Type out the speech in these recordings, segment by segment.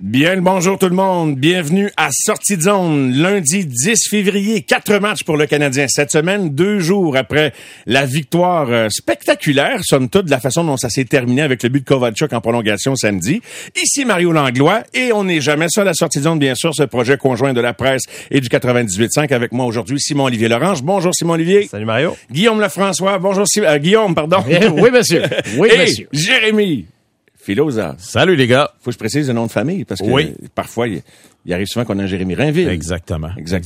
Bien le bonjour tout le monde. Bienvenue à Sortie de zone. Lundi 10 février, 4 matchs pour le Canadien cette semaine, 2 jours après la victoire spectaculaire, somme toute, de la façon dont ça s'est terminé avec le but de Kovalchuk en prolongation samedi. Ici Mario Langlois et on n'est jamais seul à Sortie de zone, bien sûr, ce projet conjoint de la presse et du 98.5 avec moi aujourd'hui, Simon-Olivier Lorange. Bonjour Simon-Olivier. Salut Mario. Guillaume Lefrançois. Bonjour Guillaume, pardon. Oui, monsieur. Oui, et monsieur. Jérémy Filosa. Salut les gars. Faut que je précise le nom de famille parce que parfois il arrive souvent qu'on a un Jérémy Rainville. Exactement.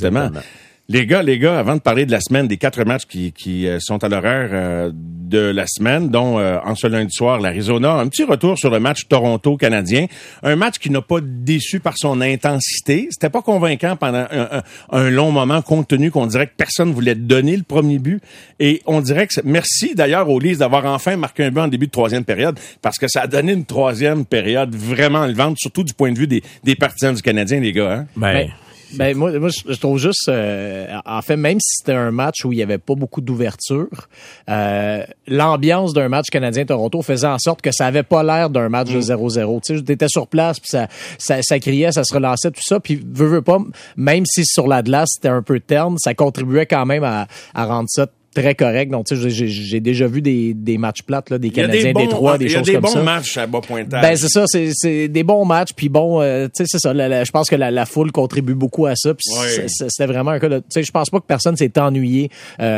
Les gars, avant de parler de la semaine, des 4 matchs qui sont à l'horaire de la semaine, dont en ce lundi soir, l'Arizona, un petit retour sur le match Toronto-Canadien. Un match qui n'a pas déçu par son intensité. C'était pas convaincant pendant un long moment, compte tenu qu'on dirait que personne voulait donner le premier but. Et on dirait que merci d'ailleurs aux Leafs d'avoir enfin marqué un but en début de troisième période, parce que ça a donné une troisième période vraiment enlevante, surtout du point de vue des partisans du Canadien, les gars. Hein? Moi, je trouve juste, en fait, même si c'était un match où il y avait pas beaucoup d'ouverture, l'ambiance d'un match Canadien-Toronto faisait en sorte que ça avait pas l'air d'un match de 0-0. Tu sais, t'étais sur place, puis ça criait, ça se relançait, tout ça, puis veux pas, même si sur la glace c'était un peu terne, ça contribuait quand même à rendre ça très correct. Donc, tu sais, j'ai déjà vu des matchs plates, là, des Canadiens Détroit, des choses comme ça. Il y a des bons matchs à bas pointage. Ben, c'est ça, c'est des bons matchs, puis bon, tu sais, c'est ça, je pense que la foule contribue beaucoup à ça, puis c'était vraiment un cas de, tu sais, je pense pas que personne s'est ennuyé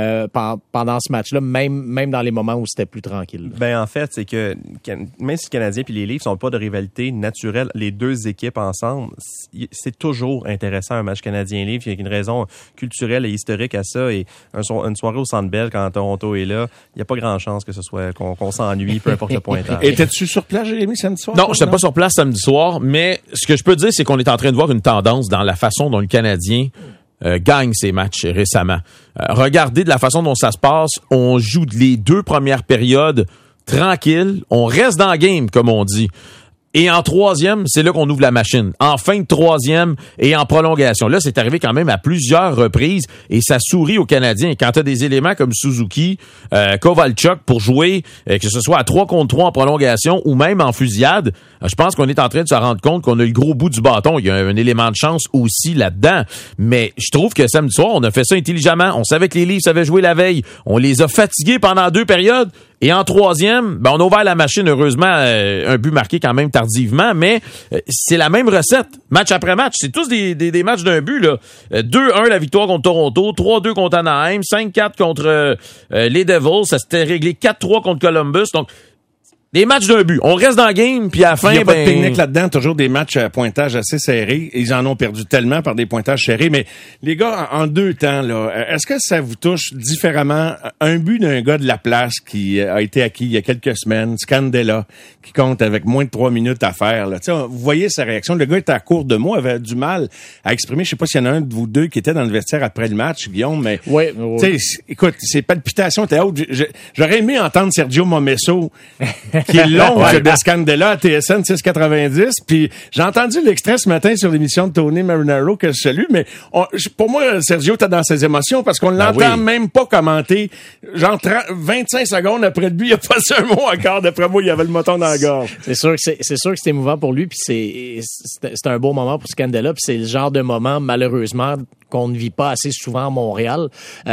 pendant ce match-là, même dans les moments où c'était plus tranquille. Ben, en fait, c'est que même si le Canadien puis les Leafs n'ont pas de rivalité naturelle, les deux équipes ensemble, c'est toujours intéressant un match Canadien-Leafs. Il y a une raison culturelle et historique à ça, et une soirée au Centre Bell quand Toronto est là, il n'y a pas grand chance que ce soit qu'on s'ennuie, peu importe le pointage. Étais-tu sur place, Jérémy, samedi soir? Non, j'étais pas sur place samedi soir, mais ce que je peux dire, c'est qu'on est en train de voir une tendance dans la façon dont le Canadien gagne ses matchs récemment. Regardez de la façon dont ça se passe, on joue les 2 premières périodes tranquille, on reste dans le game, comme on dit. Et en troisième, c'est là qu'on ouvre la machine. En fin de troisième et en prolongation. Là, c'est arrivé quand même à plusieurs reprises et ça sourit aux Canadiens. Quand tu as des éléments comme Suzuki, Kovalchuk pour jouer, que ce soit à 3 contre 3 en prolongation ou même en fusillade, je pense qu'on est en train de se rendre compte qu'on a le gros bout du bâton. Il y a un élément de chance aussi là-dedans. Mais je trouve que samedi soir, on a fait ça intelligemment. On savait que les Leafs avaient joué la veille. On les a fatigués pendant 2 périodes. Et en troisième, ben on a ouvert la machine, heureusement, un but marqué quand même tardivement, mais c'est la même recette, match après match. C'est tous des matchs d'un but, là. 2-1 la victoire contre Toronto, 3-2 contre Anaheim, 5-4 contre les Devils, ça s'était réglé 4-3 contre Columbus, donc des matchs d'un but. On reste dans le game, puis à la fin, il n'y a pas de pique-nique là-dedans. Toujours des matchs à pointage assez serrés. Ils en ont perdu tellement par des pointages serrés. Mais les gars, en 2 temps, là, est-ce que ça vous touche différemment? Un but d'un gars de la place qui a été acquis il y a quelques semaines, Scandella, qui compte avec moins de 3 minutes à faire. Là. Vous voyez sa réaction. Le gars était à court de mots, avait du mal à exprimer. Je sais pas s'il y en a un de vous deux qui était dans le vestiaire après le match, Guillaume, mais écoute, ses palpitations étaient hautes. J'aurais aimé entendre Sergio Momesso qui est l'oncle de Scandella à TSN 690. Puis j'ai entendu l'extrait ce matin sur l'émission de Tony Marinaro que je salue, mais pour moi, Sergio était dans ses émotions parce qu'on l'entend même pas commenter. Genre 25 secondes après le but, il a passé un mot encore. D'après moi, il avait le moton dans la gorge. C'est sûr que c'est émouvant pour lui, puis c'est un beau moment pour Scandella, puis c'est le genre de moment, malheureusement, qu'on ne vit pas assez souvent à Montréal.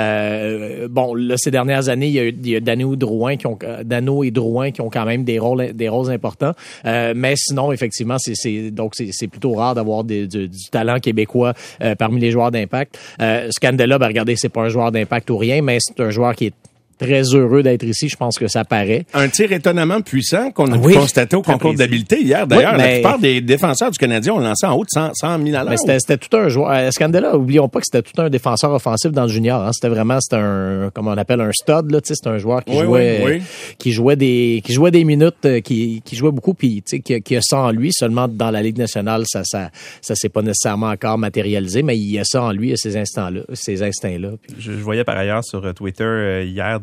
Là, ces dernières années, il y a Dano et Drouin qui ont quand même des rôles importants. Mais sinon, effectivement, c'est plutôt rare d'avoir du talent québécois parmi les joueurs d'impact. Scandella, regardez, c'est pas un joueur d'impact ou rien, mais c'est un joueur qui est très heureux d'être ici, je pense que ça paraît. Un tir étonnamment puissant qu'on a constaté au concours d'habileté hier. D'ailleurs, la plupart des défenseurs du Canadien ont lancé en haut de 100 000 à l'heure. Mais c'était tout un joueur. Scandella, oublions pas que c'était tout un défenseur offensif dans le junior. Hein. C'était un, comme on appelle un stud, là. C'est un joueur qui jouait des minutes, qui jouait beaucoup, puis qui a ça en lui. Seulement dans la Ligue nationale, ça s'est pas nécessairement encore matérialisé, mais il y a ça en lui, ces instincts-là. Je voyais par ailleurs sur Twitter hier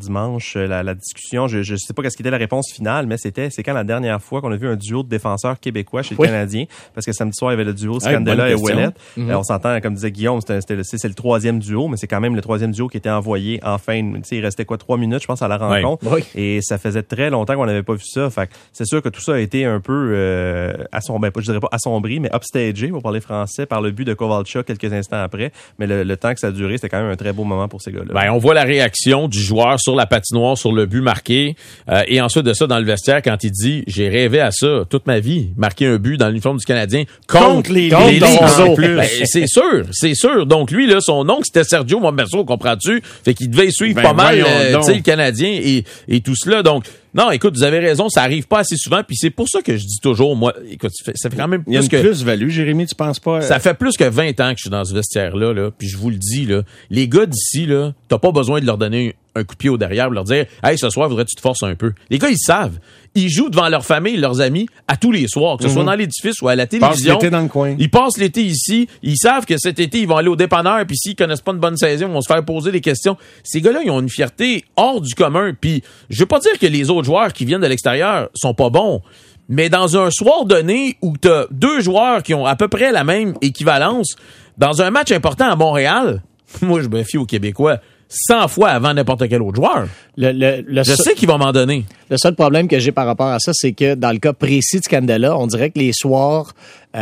dimanche, la discussion, je sais pas qu'est-ce qui était la réponse finale, mais c'est quand la dernière fois qu'on a vu un duo de défenseurs québécois chez le Canadien, parce que samedi soir, il y avait le duo Scandella et Ouellet. On s'entend, comme disait Guillaume, c'est le troisième duo, mais c'est quand même le troisième duo qui était envoyé en fin, il restait 3 minutes, je pense, à la rencontre. Oui. Et ça faisait très longtemps qu'on n'avait pas vu ça. Fait que c'est sûr que tout ça a été un peu je dirais pas assombri, mais upstagé, pour parler français, par le but de Kovalchuk quelques instants après. Mais le temps que ça a duré, c'était quand même un très beau moment pour ces gars-là. Ben, on voit la réaction du joueur sur la patinoire, sur le but marqué. Et ensuite de ça, dans le vestiaire, quand il dit « J'ai rêvé à ça toute ma vie, marquer un but dans l'uniforme du Canadien contre les Leafs en plus. » Ben, c'est sûr. Donc lui, là, son oncle, c'était Sergio Momesso, comprends-tu? Fait qu'il devait suivre pas mal le Canadien et tout cela. Donc, non, écoute, vous avez raison, ça arrive pas assez souvent, puis c'est pour ça que je dis toujours, moi, écoute, ça fait quand même plus il y a une plus-value, Jérémy, tu penses pas? Ça fait plus que 20 ans que je suis dans ce vestiaire-là, là, puis je vous le dis, là, les gars d'ici, là, t'as pas besoin de leur donner un coup de pied au derrière pour leur dire « Hey, ce soir, voudrais-tu te forcer un peu? » Les gars, ils savent. Ils jouent devant leur famille, leurs amis, à tous les soirs, que ce soit dans l'édifice ou à la télévision. Ils passent l'été dans le coin. Ils passent l'été ici. Ils savent que cet été, ils vont aller au dépanneur, puis s'ils connaissent pas une bonne saison, ils vont se faire poser des questions. Ces gars-là, ils ont une fierté hors du commun. Puis, je veux pas dire que les autres joueurs qui viennent de l'extérieur sont pas bons, mais dans un soir donné où t'as 2 joueurs qui ont à peu près la même équivalence, dans un match important à Montréal, moi, je me fie aux Québécois 100 fois avant n'importe quel autre joueur. Je sais qu'il va m'en donner. Le seul problème que j'ai par rapport à ça, c'est que dans le cas précis de Scandella, on dirait que les soirs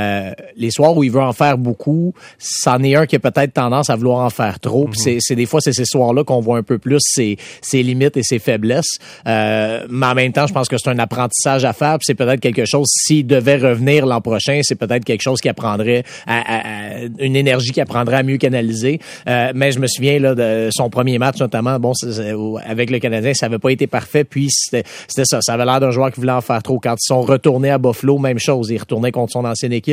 où il veut en faire beaucoup, c'en est un qui a peut-être tendance à vouloir en faire trop. Puis c'est des fois, c'est ces soirs-là qu'on voit un peu plus ses limites et ses faiblesses. Mais en même temps, je pense que c'est un apprentissage à faire. Puis c'est peut-être quelque chose, s'il devait revenir l'an prochain, c'est peut-être quelque chose qui apprendrait une énergie qui apprendrait à mieux canaliser. Mais je me souviens là de son premier match notamment. Bon, avec le Canadien, ça avait pas été parfait. Puis c'était ça. Ça avait l'air d'un joueur qui voulait en faire trop. Quand ils sont retournés à Buffalo, même chose. Ils retournaient contre son ancienne équipe.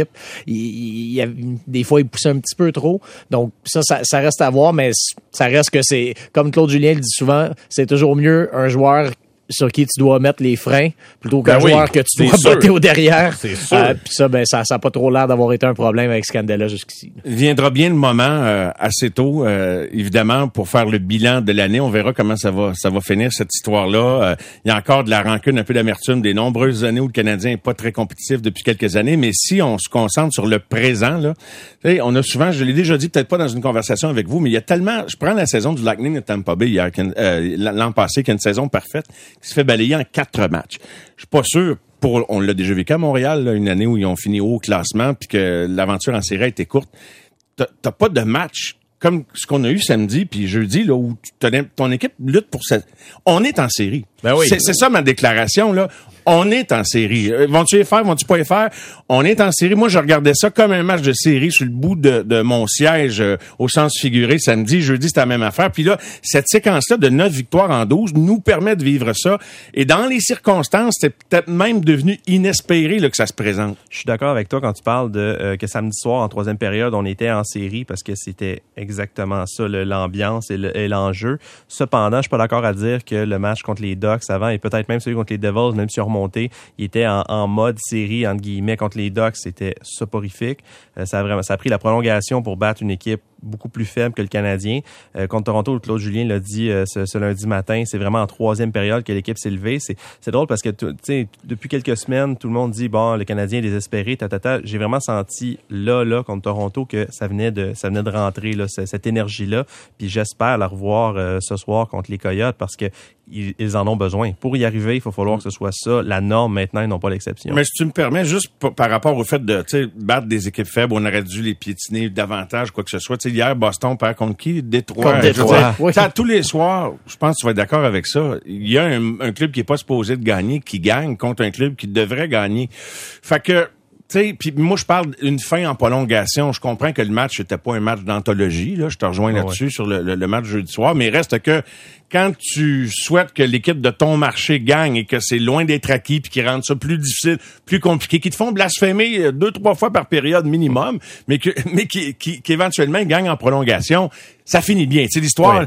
Des fois, il poussait un petit peu trop. Donc, ça reste à voir, mais ça reste que c'est, comme Claude Julien le dit souvent, c'est toujours mieux un joueur sur qui tu dois mettre les freins plutôt qu'un joueur que tu dois botter au derrière. C'est sûr. Puis ça, ça n'a pas trop l'air d'avoir été un problème avec Scandella jusqu'ici. Viendra bien le moment assez tôt, évidemment, pour faire le bilan de l'année. On verra comment ça va finir cette histoire-là. Il y a encore de la rancune, un peu d'amertume des nombreuses années où le Canadien n'est pas très compétitif depuis quelques années. Mais si on se concentre sur le présent, là, on a souvent, je l'ai déjà dit, peut-être pas dans une conversation avec vous, mais il y a tellement. Je prends la saison du Lightning de Tampa Bay l'an passé, qui est une saison parfaite, qui se fait balayer en 4 matchs. Je suis pas sûr, on l'a déjà vécu à Montréal, là, une année où ils ont fini haut au classement, puis que l'aventure en série a été courte. T'as pas de match comme ce qu'on a eu samedi puis jeudi, là, où ton équipe lutte pour cette. On est en série. Ben oui. C'est ça ma déclaration, là. On est en série. Vont-tu les faire? Vont-tu pas les faire? On est en série. Moi, je regardais ça comme un match de série sur le bout de mon siège au sens figuré samedi. Jeudi, c'était la même affaire. Puis là, cette séquence-là de 9 victoires en 12 nous permet de vivre ça. Et dans les circonstances, c'est peut-être même devenu inespéré là, que ça se présente. Je suis d'accord avec toi quand tu parles de que samedi soir, en 3e période, on était en série parce que c'était exactement ça, l'ambiance et l'enjeu. Cependant, je suis pas d'accord à dire que le match contre les Ducks avant et peut-être même celui contre les Devils, même si on remontait, il était en mode série, entre guillemets, contre les Ducks, c'était soporifique. Ça a pris la prolongation pour battre une équipe beaucoup plus faible que le Canadien. Contre Toronto, Claude Julien l'a dit ce lundi matin, c'est vraiment en 3e période que l'équipe s'est levée. C'est drôle parce que depuis quelques semaines, tout le monde dit bon, le Canadien est désespéré, J'ai vraiment senti là contre Toronto que ça venait de rentrer là, cette énergie-là. Puis j'espère la revoir ce soir contre les Coyotes parce que ils en ont besoin. Pour y arriver, il faut falloir que ce soit ça la norme maintenant et non pas l'exception. Mais si tu me permets, juste par rapport au fait de battre des équipes faibles, on aurait dû les piétiner davantage, quoi que ce soit. Hier, Boston perd contre qui? Détroit. Contre Détroit. Oui. Tous les soirs, je pense que tu vas être d'accord avec ça, il y a un club qui est pas supposé de gagner, qui gagne contre un club qui devrait gagner. Fait que, tu sais, puis moi je parle d'une fin en prolongation. Je comprends que le match n'était pas un match d'anthologie, là. Je te rejoins là-dessus sur le match jeudi soir, mais reste que quand tu souhaites que l'équipe de ton marché gagne et que c'est loin d'être acquis puis qu'ils rendent ça plus difficile, plus compliqué, qu'ils te font blasphémer 2-3 fois par période minimum, mais qui éventuellement gagnent en prolongation, ça finit bien. Tu sais, l'histoire,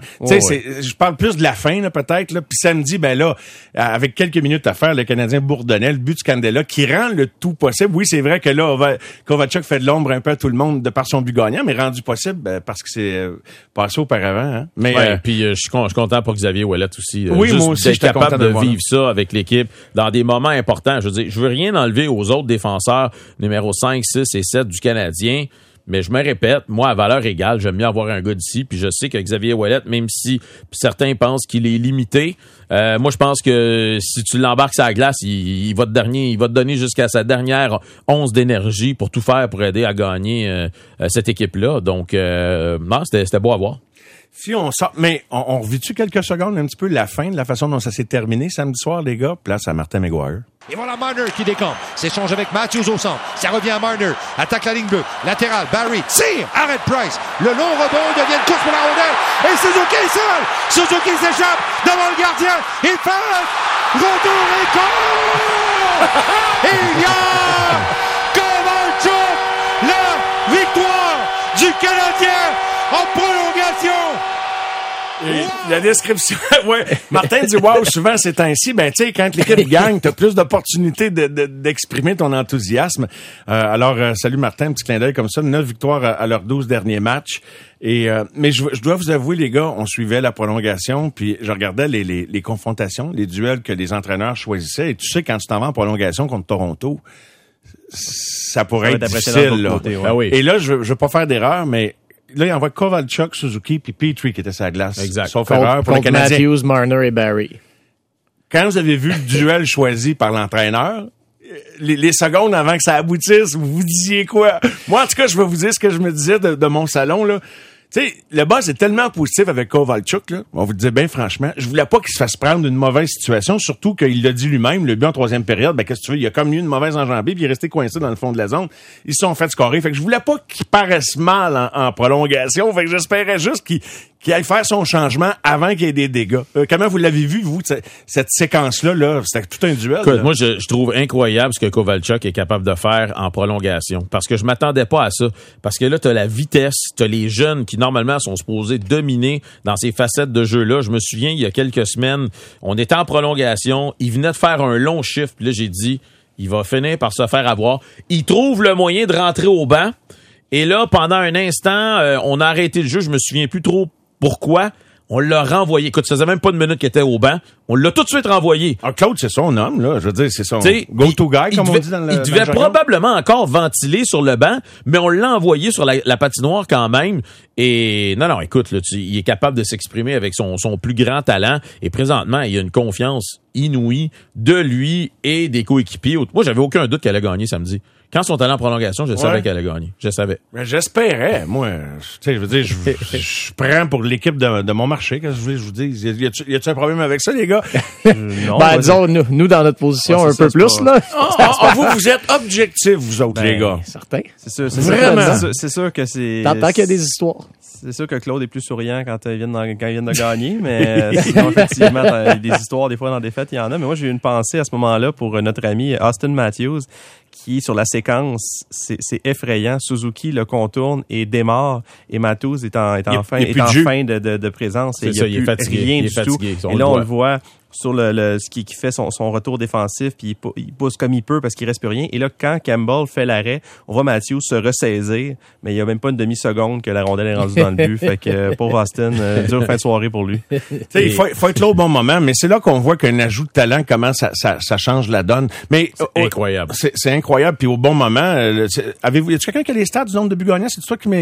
je parle plus de la fin, là, peut-être, là. Puis samedi, ben là, avec quelques minutes à faire, le Canadien bourdonnait, le but de Scandella, qui rend le tout possible. Oui, c'est vrai que là, Kovalchuk fait de l'ombre un peu à tout le monde de par son but gagnant, mais rendu possible, parce que c'est passé auparavant, hein. Mais, puis je suis content pour pas Xavier Ouellet aussi. Oui, juste moi aussi, d'être j'étais capable content de de voir. vivre ça avec l'équipe dans des moments importants. Je veux dire, je veux rien enlever aux autres défenseurs numéro 5, 6 et 7 du Canadien. Mais je me répète, moi, à valeur égale, j'aime mieux avoir un gars d'ici. Puis je sais que Xavier Ouellet, même si certains pensent qu'il est limité, moi, je pense que si tu l'embarques sur la glace, il va te donner jusqu'à sa dernière once d'énergie pour tout faire pour aider à gagner cette équipe-là. Donc, non, c'était beau à voir. Si on sort, mais on revit-tu quelques secondes un petit peu la fin de la façon dont ça s'est terminé samedi soir, les gars? Place à Martin McGuire. Et voilà Marner qui décampe. S'échange avec Matthews au centre. Ça revient à Marner. Attaque la ligne bleue. Latéral. Barry. Tire. Arrête Price. Le long rebond. Il devient une course pour la rondelle. Et Suzuki est seul. Suzuki s'échappe devant le gardien. Il fait. Retour et goal. Et il y a Kovalchuk. La victoire du Canadien en prolongation. Et la description, ouais. Martin dit wow, souvent c'est ainsi. Ben tu sais, quand l'équipe gagne, t'as plus d'opportunités d'exprimer ton enthousiasme. Alors salut Martin, un petit clin d'œil comme ça. 9 victoires à leurs 12 derniers matchs. Et mais je dois vous avouer les gars, on suivait la prolongation, puis je regardais les confrontations, les duels que les entraîneurs choisissaient. Et tu sais quand tu t'en vas en prolongation contre Toronto, ça pourrait être difficile. Là. Côté, ouais. Ben oui. Et là, je veux pas faire d'erreur, mais là, il envoie Kovalchuk, Suzuki, puis Petrie qui était sur la glace. Exact. Sauf erreur pour les Contre Canadiens. Matthews, Marner et Barry. Quand vous avez vu le duel choisi par l'entraîneur, les secondes avant que ça aboutisse, vous vous disiez quoi? Moi, en tout cas, je vais vous dire ce que je me disais de mon salon, là. Tu sais, le boss est tellement positif avec Kovalchuk, là. On vous le dit bien franchement. Je voulais pas qu'il se fasse prendre d'une mauvaise situation, surtout qu'il l'a dit lui-même, le but en troisième période, ben, qu'est-ce que tu veux? Il a comme eu une mauvaise enjambée, puis il est resté coincé dans le fond de la zone. Ils se sont fait scorer. Fait que je voulais pas qu'il paraisse mal en prolongation. Fait que j'espérais juste qu'il aille faire son changement avant qu'il y ait des dégâts. Comment vous l'avez vu, vous, cette séquence-là, là? C'était tout un duel. Écoute, là. moi, je trouve incroyable ce que Kovalchuk est capable de faire en prolongation. Parce que je m'attendais pas à ça. Parce que là, t'as la vitesse, t'as les jeunes qui, normalement, sont supposés dominer dans ces facettes de jeu-là. Je me souviens, il y a quelques semaines, on était en prolongation, il venait de faire un long chiffre, puis là, j'ai dit, il va finir par se faire avoir. Il trouve le moyen de rentrer au banc. Et là, pendant un instant, on a arrêté le jeu. Je me souviens plus trop pourquoi. On l'a renvoyé. Écoute, ça faisait même pas une minute qu'il était au banc. On l'a tout de suite renvoyé. Ah, Claude, c'est son homme, là. Je veux dire, c'est son T'sais, go-to guy, comme on dit dans le Il devait dans le jargon. probablement encore ventiler sur le banc, mais on l'a envoyé sur la patinoire quand même. Et non, écoute, là, il est capable de s'exprimer avec son plus grand talent. Et présentement, il y a une confiance inouïe de lui et des coéquipiers. Moi, j'avais aucun doute qu'elle allait gagner samedi. Quand son talent en prolongation, je savais qu'elle allait gagner. Je savais. Ben, j'espérais, moi. Tu sais, je veux dire, je prends pour l'équipe de mon marché. Qu'est-ce que je vous dis? Y a-tu un problème avec ça, les gars? Non, Ben, disons, nous, dans notre position, Ouais, un c'est peu ça, plus, c'est là. Vous êtes objectifs, vous autres, les gars. Certain. C'est sûr, Vraiment. c'est sûr que c'est. Tant qu'il y a des histoires. C'est sûr que Claude est plus souriant quand ils viennent de gagner, mais sinon, effectivement, des histoires, des fois, dans des fêtes, il y en a. Mais moi, j'ai eu une pensée à ce moment-là pour notre ami Austin Matthews, qui, sur la séquence, c'est effrayant. Suzuki le contourne et démarre, et Matthews est en fin de présence. C'est Et il ça, n'y il est a plus fatigué, rien il est du fatigué, tout. on Et le là, on voit. le voit sur ce qui fait son retour défensif, puis il pousse comme il peut parce qu'il reste plus rien. Et là, quand Campbell fait l'arrêt, on voit Matthews se ressaisir, mais il y a même pas une demi-seconde que la rondelle est rendue dans le but. Fait que pauvre Austin, dure fin de soirée pour lui. T'sais, il faut être là au bon moment, mais c'est là qu'on voit qu'un ajout de talent, comment ça change la donne. Mais C'est incroyable. C'est incroyable, puis au bon moment. Avez-vous, y a-tu quelqu'un qui a les stats du nombre de buts gagnants? C'est toi qui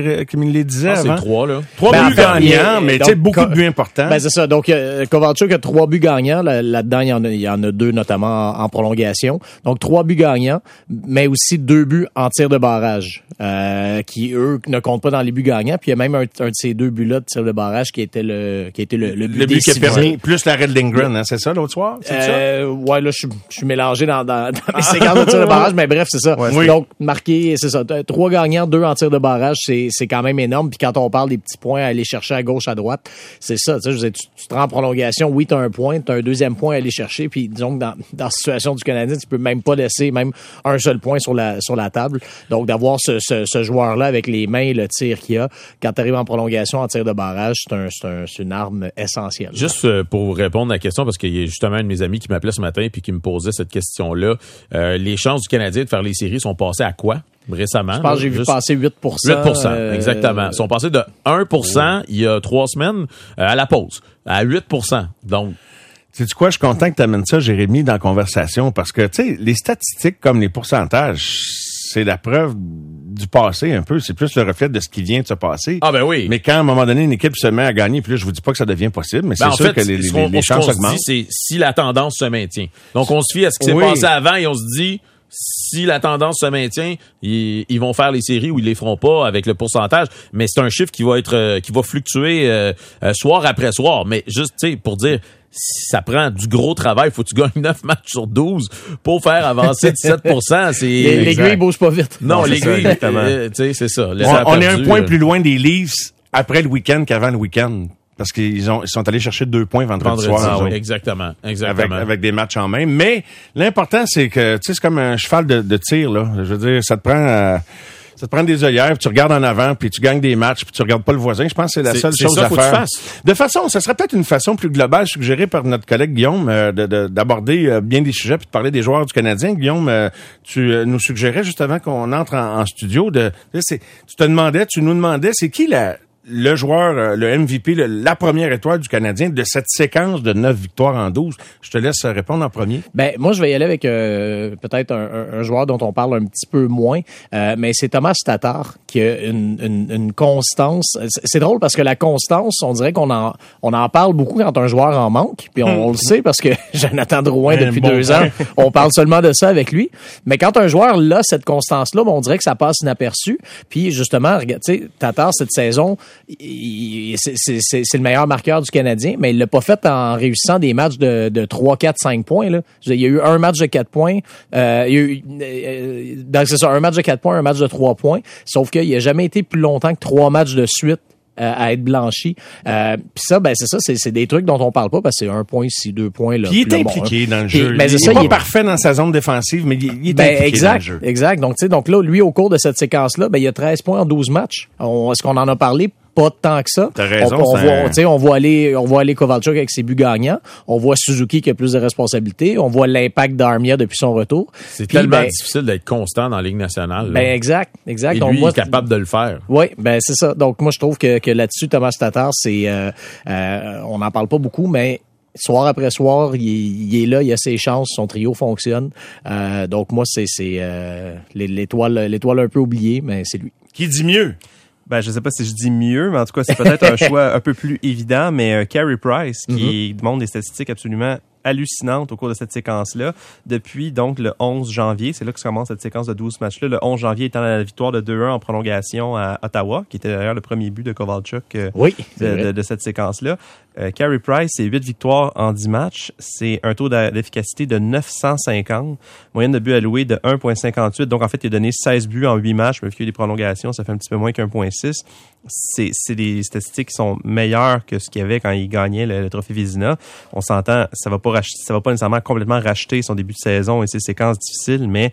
me les disais C'est avant? 3, là. 3 Ben, buts en fait, gagnants, mais tu sais, beaucoup de buts importants. Ben, c'est ça. Donc, Kovalchuk a 3 buts gagnants. Là-dedans, il y en a 2, notamment en prolongation. Donc, 3 buts gagnants, mais aussi 2 buts en tir de barrage, qui, eux, ne comptent pas dans les buts gagnants. Puis, il y a même un de ces 2 buts-là de tir de barrage qui était le but le but qui a décisif. permis, plus l'arrêt de Lindgren, hein, c'est ça, l'autre soir? C'est ça? Ouais, là, je suis mélangé dans mes séquences de tir de barrage, mais bref, c'est ça. Oui. Donc, marqué, c'est ça. 3 gagnants, 2 en tir de barrage, c'est quand même énorme. Puis quand on parle des petits points à aller chercher à gauche, à droite, c'est ça. Tu sais, je veux dire, tu te rends en prolongation, oui, t'as un point, t'as un deuxième point à aller chercher. Puis disons que dans la situation du Canadien, tu peux même pas laisser même un seul point sur la table. Donc, d'avoir ce ce joueur-là, avec les mains, le tir qu'il a, quand tu arrives en prolongation, en tir de barrage, c'est une arme essentielle. Juste pour répondre à la question, parce qu'il y a justement un de mes amis qui m'appelait ce matin puis qui me posait cette question-là. Les chances du Canadien de faire les séries sont passées à quoi récemment? Je pense que j'ai vu passer 8%. 8%, exactement. Ils sont passés de 1% il y a 3 semaines à la pause, à 8%. Donc, sais-tu quoi, je suis content que tu amènes ça, Jérémy, dans la conversation, parce que, tu sais, les statistiques comme les pourcentages, c'est la preuve du passé un peu. C'est plus le reflet de ce qui vient de se passer. Ah ben oui. Mais quand, à un moment donné, une équipe se met à gagner, puis là, je vous dis pas que ça devient possible, mais c'est sûr que les chances augmentent. C'est si la tendance se maintient. Donc, on se fie à ce qui s'est passé avant et on se dit, si la tendance se maintient, ils vont faire les séries ou ils les feront pas avec le pourcentage. Mais c'est un chiffre qui va fluctuer soir après soir. Mais juste, tu sais, pour dire, si ça prend du gros travail, faut que tu gagnes 9 matchs sur 12 pour faire avancer 17%. L'aiguille bouge pas vite. Non, l'aiguille, tu sais, c'est ça. On est un point plus loin des Leafs après le week-end qu'avant le week-end. Parce qu'ils sont allés chercher 2 points vendredi soir. Oui. Exactement. Avec des matchs en main. Mais l'important, c'est que, tu sais, c'est comme un cheval de tir, là. Je veux dire, ça te prend des œillères, puis tu regardes en avant, puis tu gagnes des matchs, puis tu regardes pas le voisin. Je pense que c'est la seule chose à faire. De façon, ça serait peut-être une façon plus globale suggérée par notre collègue Guillaume d'aborder bien des sujets, puis de parler des joueurs du Canadien. Guillaume, tu nous suggérais juste avant qu'on entre en studio tu nous demandais, c'est qui le joueur, le MVP, la première étoile du Canadien de cette séquence de 9 victoires en 12. Je te laisse répondre en premier. Ben, moi, je vais y aller avec peut-être un joueur dont on parle un petit peu moins, mais c'est Thomas Tatar qui a une constance. C'est drôle parce que la constance, on dirait qu'on en parle beaucoup quand un joueur en manque, puis on le sait parce que Jonathan Drouin, depuis 2 ans, on parle seulement de ça avec lui. Mais quand un joueur a cette constance-là, on dirait que ça passe inaperçu. Puis justement, regarde, tu sais, Tatar, cette saison, c'est le meilleur marqueur du Canadien, mais il l'a pas fait en réussissant des matchs de 3, 4, 5 points. Là. Il y a eu un match de 4 points. C'est ça, un match de 4 points, un match de 3 points. Sauf qu'il a jamais été plus longtemps que 3 matchs de suite à être blanchi. Puis ça, ben c'est ça, c'est des trucs dont on parle pas parce que c'est 1 point ici, 2 points là. Puis il est impliqué dans le jeu. Mais il est pas parfait dans sa zone défensive, mais il est impliqué dans le jeu. Exact. Donc tu sais, donc là, lui au cours de cette séquence-là, ben il y a 13 points en 12 matchs. Est-ce qu'on en a parlé? Pas tant que ça. T'as raison. On voit aller Kovalchuk avec ses buts gagnants. On voit Suzuki qui a plus de responsabilités. On voit l'impact d'Armia depuis son retour. C'est tellement difficile d'être constant dans la Ligue nationale. Ben exact. Et donc lui, il est capable de le faire. Oui, ben c'est ça. Donc moi je trouve que là-dessus Thomas Tatar, c'est on n'en parle pas beaucoup, mais soir après soir, il est là, il a ses chances, son trio fonctionne. Donc moi c'est l'étoile un peu oubliée, mais c'est lui. Qui dit mieux? Ben, je sais pas si je dis mieux, mais en tout cas, c'est peut-être un choix un peu plus évident, mais Carey Price, qui montre des statistiques absolument hallucinante au cours de cette séquence-là. Depuis donc le 11 janvier, c'est là que commence cette séquence de 12 matchs-là. Le 11 janvier étant la victoire de 2-1 en prolongation à Ottawa, qui était d'ailleurs le premier but de Kovalchuk de cette séquence-là. Carey Price, c'est 8 victoires en 10 matchs. C'est un taux d'efficacité de 950. Moyenne de buts alloués de 1,58. Donc, en fait, il a donné 16 buts en 8 matchs, mais vu qu'il y a des prolongations, ça fait un petit peu moins qu'1,6. C'est des statistiques qui sont meilleures que ce qu'il y avait quand il gagnait le trophée Vézina. On s'entend, ça va pas nécessairement complètement racheter son début de saison et ses séquences difficiles, mais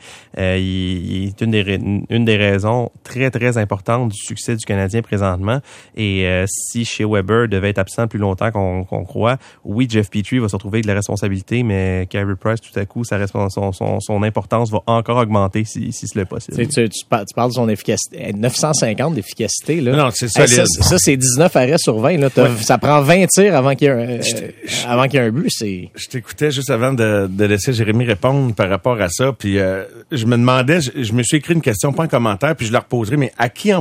il est une des raisons très, très importantes du succès du Canadien présentement. Et si Shea Weber devait être absent plus longtemps qu'on croit, oui, Jeff Petrie va se retrouver avec de la responsabilité, mais Carey Price, tout à coup, son importance va encore augmenter si cela est possible. Tu parles de son efficacité. 950 d'efficacité, là. Non, c'est solide. Ça, c'est 19 arrêts sur 20. Là. Ça prend 20 tirs avant qu'il y ait un but. Je t'écoutais juste avant de laisser Jérémy répondre par rapport à ça. Puis je me demandais, je me suis écrit une question, pas un commentaire, puis je la reposerai, mais à qui en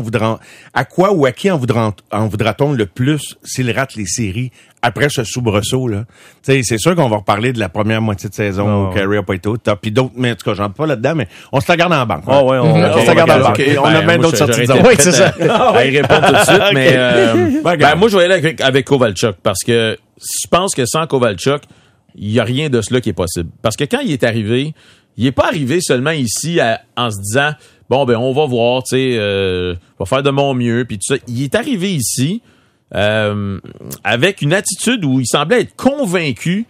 voudra-t-on le plus s'il rate les séries après ce soubresaut, là? Tu sais, c'est sûr qu'on va reparler de la première moitié de saison où Carey n'a pas été au top, puis d'autres, mais en tout cas, j'en parle pas là-dedans, mais on se la garde en banque. Oh, ouais, on se la garde en banque. On a bien d'autres sorties de zone. Oui, c'est ça. À y répondre tout de suite, mais moi, je vais aller avec Kovalchuk, parce que je pense que sans Kovalchuk, il y a rien de cela qui est possible. Parce que quand il est arrivé, il est pas arrivé seulement ici en se disant, bon, ben, on va voir, tu sais, va faire de mon mieux, puis tout ça. Il est arrivé ici avec une attitude où il semblait être convaincu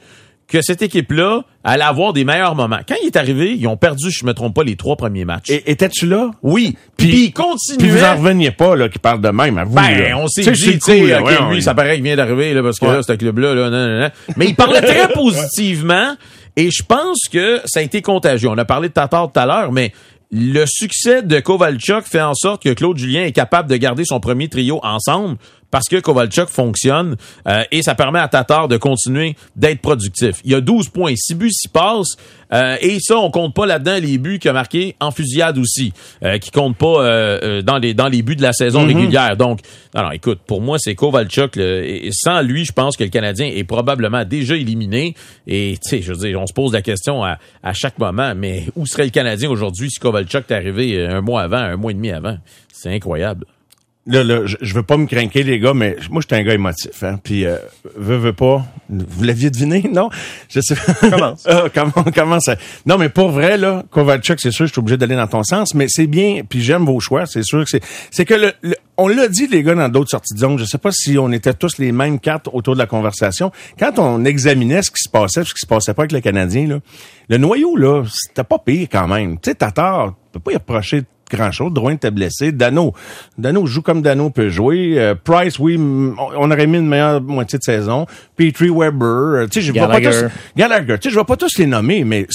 que cette équipe-là allait avoir des meilleurs moments. Quand il est arrivé, ils ont perdu, je me trompe pas, les 3 premiers matchs. Et étais-tu là? Oui. Puis il continuait. Puis vous en reveniez pas, là, qu'il parle de même, à vous, là. On s'est dit, tu sais, lui, ça paraît qu'il vient d'arriver, là, parce que là, ce club-là, là, non. Mais il parlait très positivement, et je pense que ça a été contagieux. On a parlé de Tatar tout à l'heure, mais le succès de Kovalchuk fait en sorte que Claude Julien est capable de garder son premier trio ensemble parce que Kovalchuk fonctionne et ça permet à Tatar de continuer d'être productif. Il y a 12 points, 6 buts, 6 passes et ça, on compte pas là-dedans les buts qu'il a marqués en fusillade aussi, qui comptent pas dans les buts de la saison régulière. Donc, non, écoute, pour moi, c'est Kovalchuk. Et sans lui, je pense que le Canadien est probablement déjà éliminé. Et, tu sais, je veux dire, on se pose la question à chaque moment, mais où serait le Canadien aujourd'hui si Kovalchuk est arrivé un mois avant, un mois et demi avant? C'est incroyable. Là, je veux pas me craquer, les gars, mais moi, je suis un gars émotif, hein. Puis, veux pas. Vous l'aviez deviné, non? Je sais pas. Comment ça? Non, mais pour vrai, là, Kovalchuk, c'est sûr, je suis obligé d'aller dans ton sens, mais c'est bien, puis j'aime vos choix, c'est sûr que c'est que on l'a dit, les gars, dans d'autres sorties de zone. Je sais pas si on était tous les mêmes cartes autour de la conversation. Quand on examinait ce qui se passait, ce qui se passait pas avec le Canadien, là, le noyau, là, c'était pas pire quand même. Tu sais, Tatar, tu peux pas y reprocher grand-chose. Drouin était blessé. Dano joue comme Dano peut jouer. Price, oui, on aurait mis une meilleure moitié de saison. Petrie, Weber, tu sais, je vois pas tous... Gallagher, tu sais, je vois pas tous les nommer, mais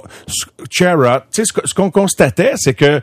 Chara, tu sais, ce qu'on constatait, c'est que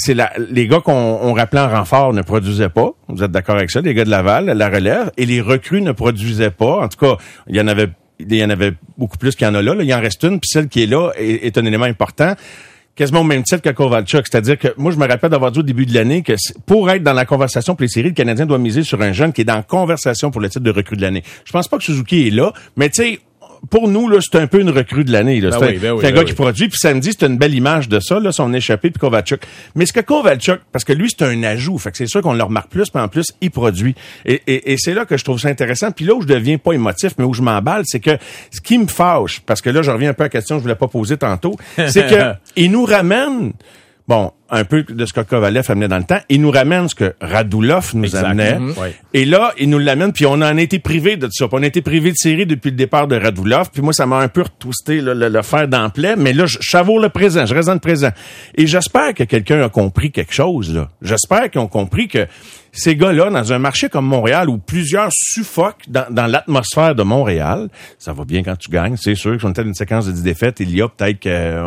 les gars qu'on rappelait en renfort ne produisaient pas. Vous êtes d'accord avec ça? Les gars de Laval, la relève, et les recrues ne produisaient pas. En tout cas, il y en avait beaucoup plus qu'il y en a là. Il en reste une, puis celle qui est là est un élément important. Quasiment au même titre que Kovalchuk. C'est-à-dire que moi, je me rappelle d'avoir dit au début de l'année que pour être dans la conversation pour les séries, le Canadien doit miser sur un jeune qui est dans la conversation pour le titre de recrue de l'année. Je pense pas que Suzuki est là, mais tu sais, pour nous, là, c'est un peu une recrue de l'année, là. C'est un gars qui produit, puis samedi, c'est une belle image de ça, là, son échappé, puis Kovalchuk. Mais ce que Kovalchuk, parce que lui, c'est un ajout, fait que c'est sûr qu'on le remarque plus, mais en plus, il produit. Et c'est là que je trouve ça intéressant. Puis là où je deviens pas émotif, mais où je m'emballe, c'est que ce qui me fâche, parce que là, je reviens un peu à la question que je voulais pas poser tantôt, c'est que il nous ramène, bon, un peu de ce que Kovalev amenait dans le temps. Il nous ramène ce que Radulov nous amenait. Et là, il nous l'amène, puis on en a été privé de ça. Puis on a été privé de série depuis le départ de Radulov. Puis moi, ça m'a un peu retwisté le fer d'emploi. Mais là, je savoure le présent, je reste dans le présent. Et j'espère que quelqu'un a compris quelque chose, là. J'espère qu'ils ont compris que ces gars-là, dans un marché comme Montréal, où plusieurs suffoquent dans l'atmosphère de Montréal, ça va bien quand tu gagnes, c'est sûr que si on était dans une séquence de 10 défaites, il y a peut-être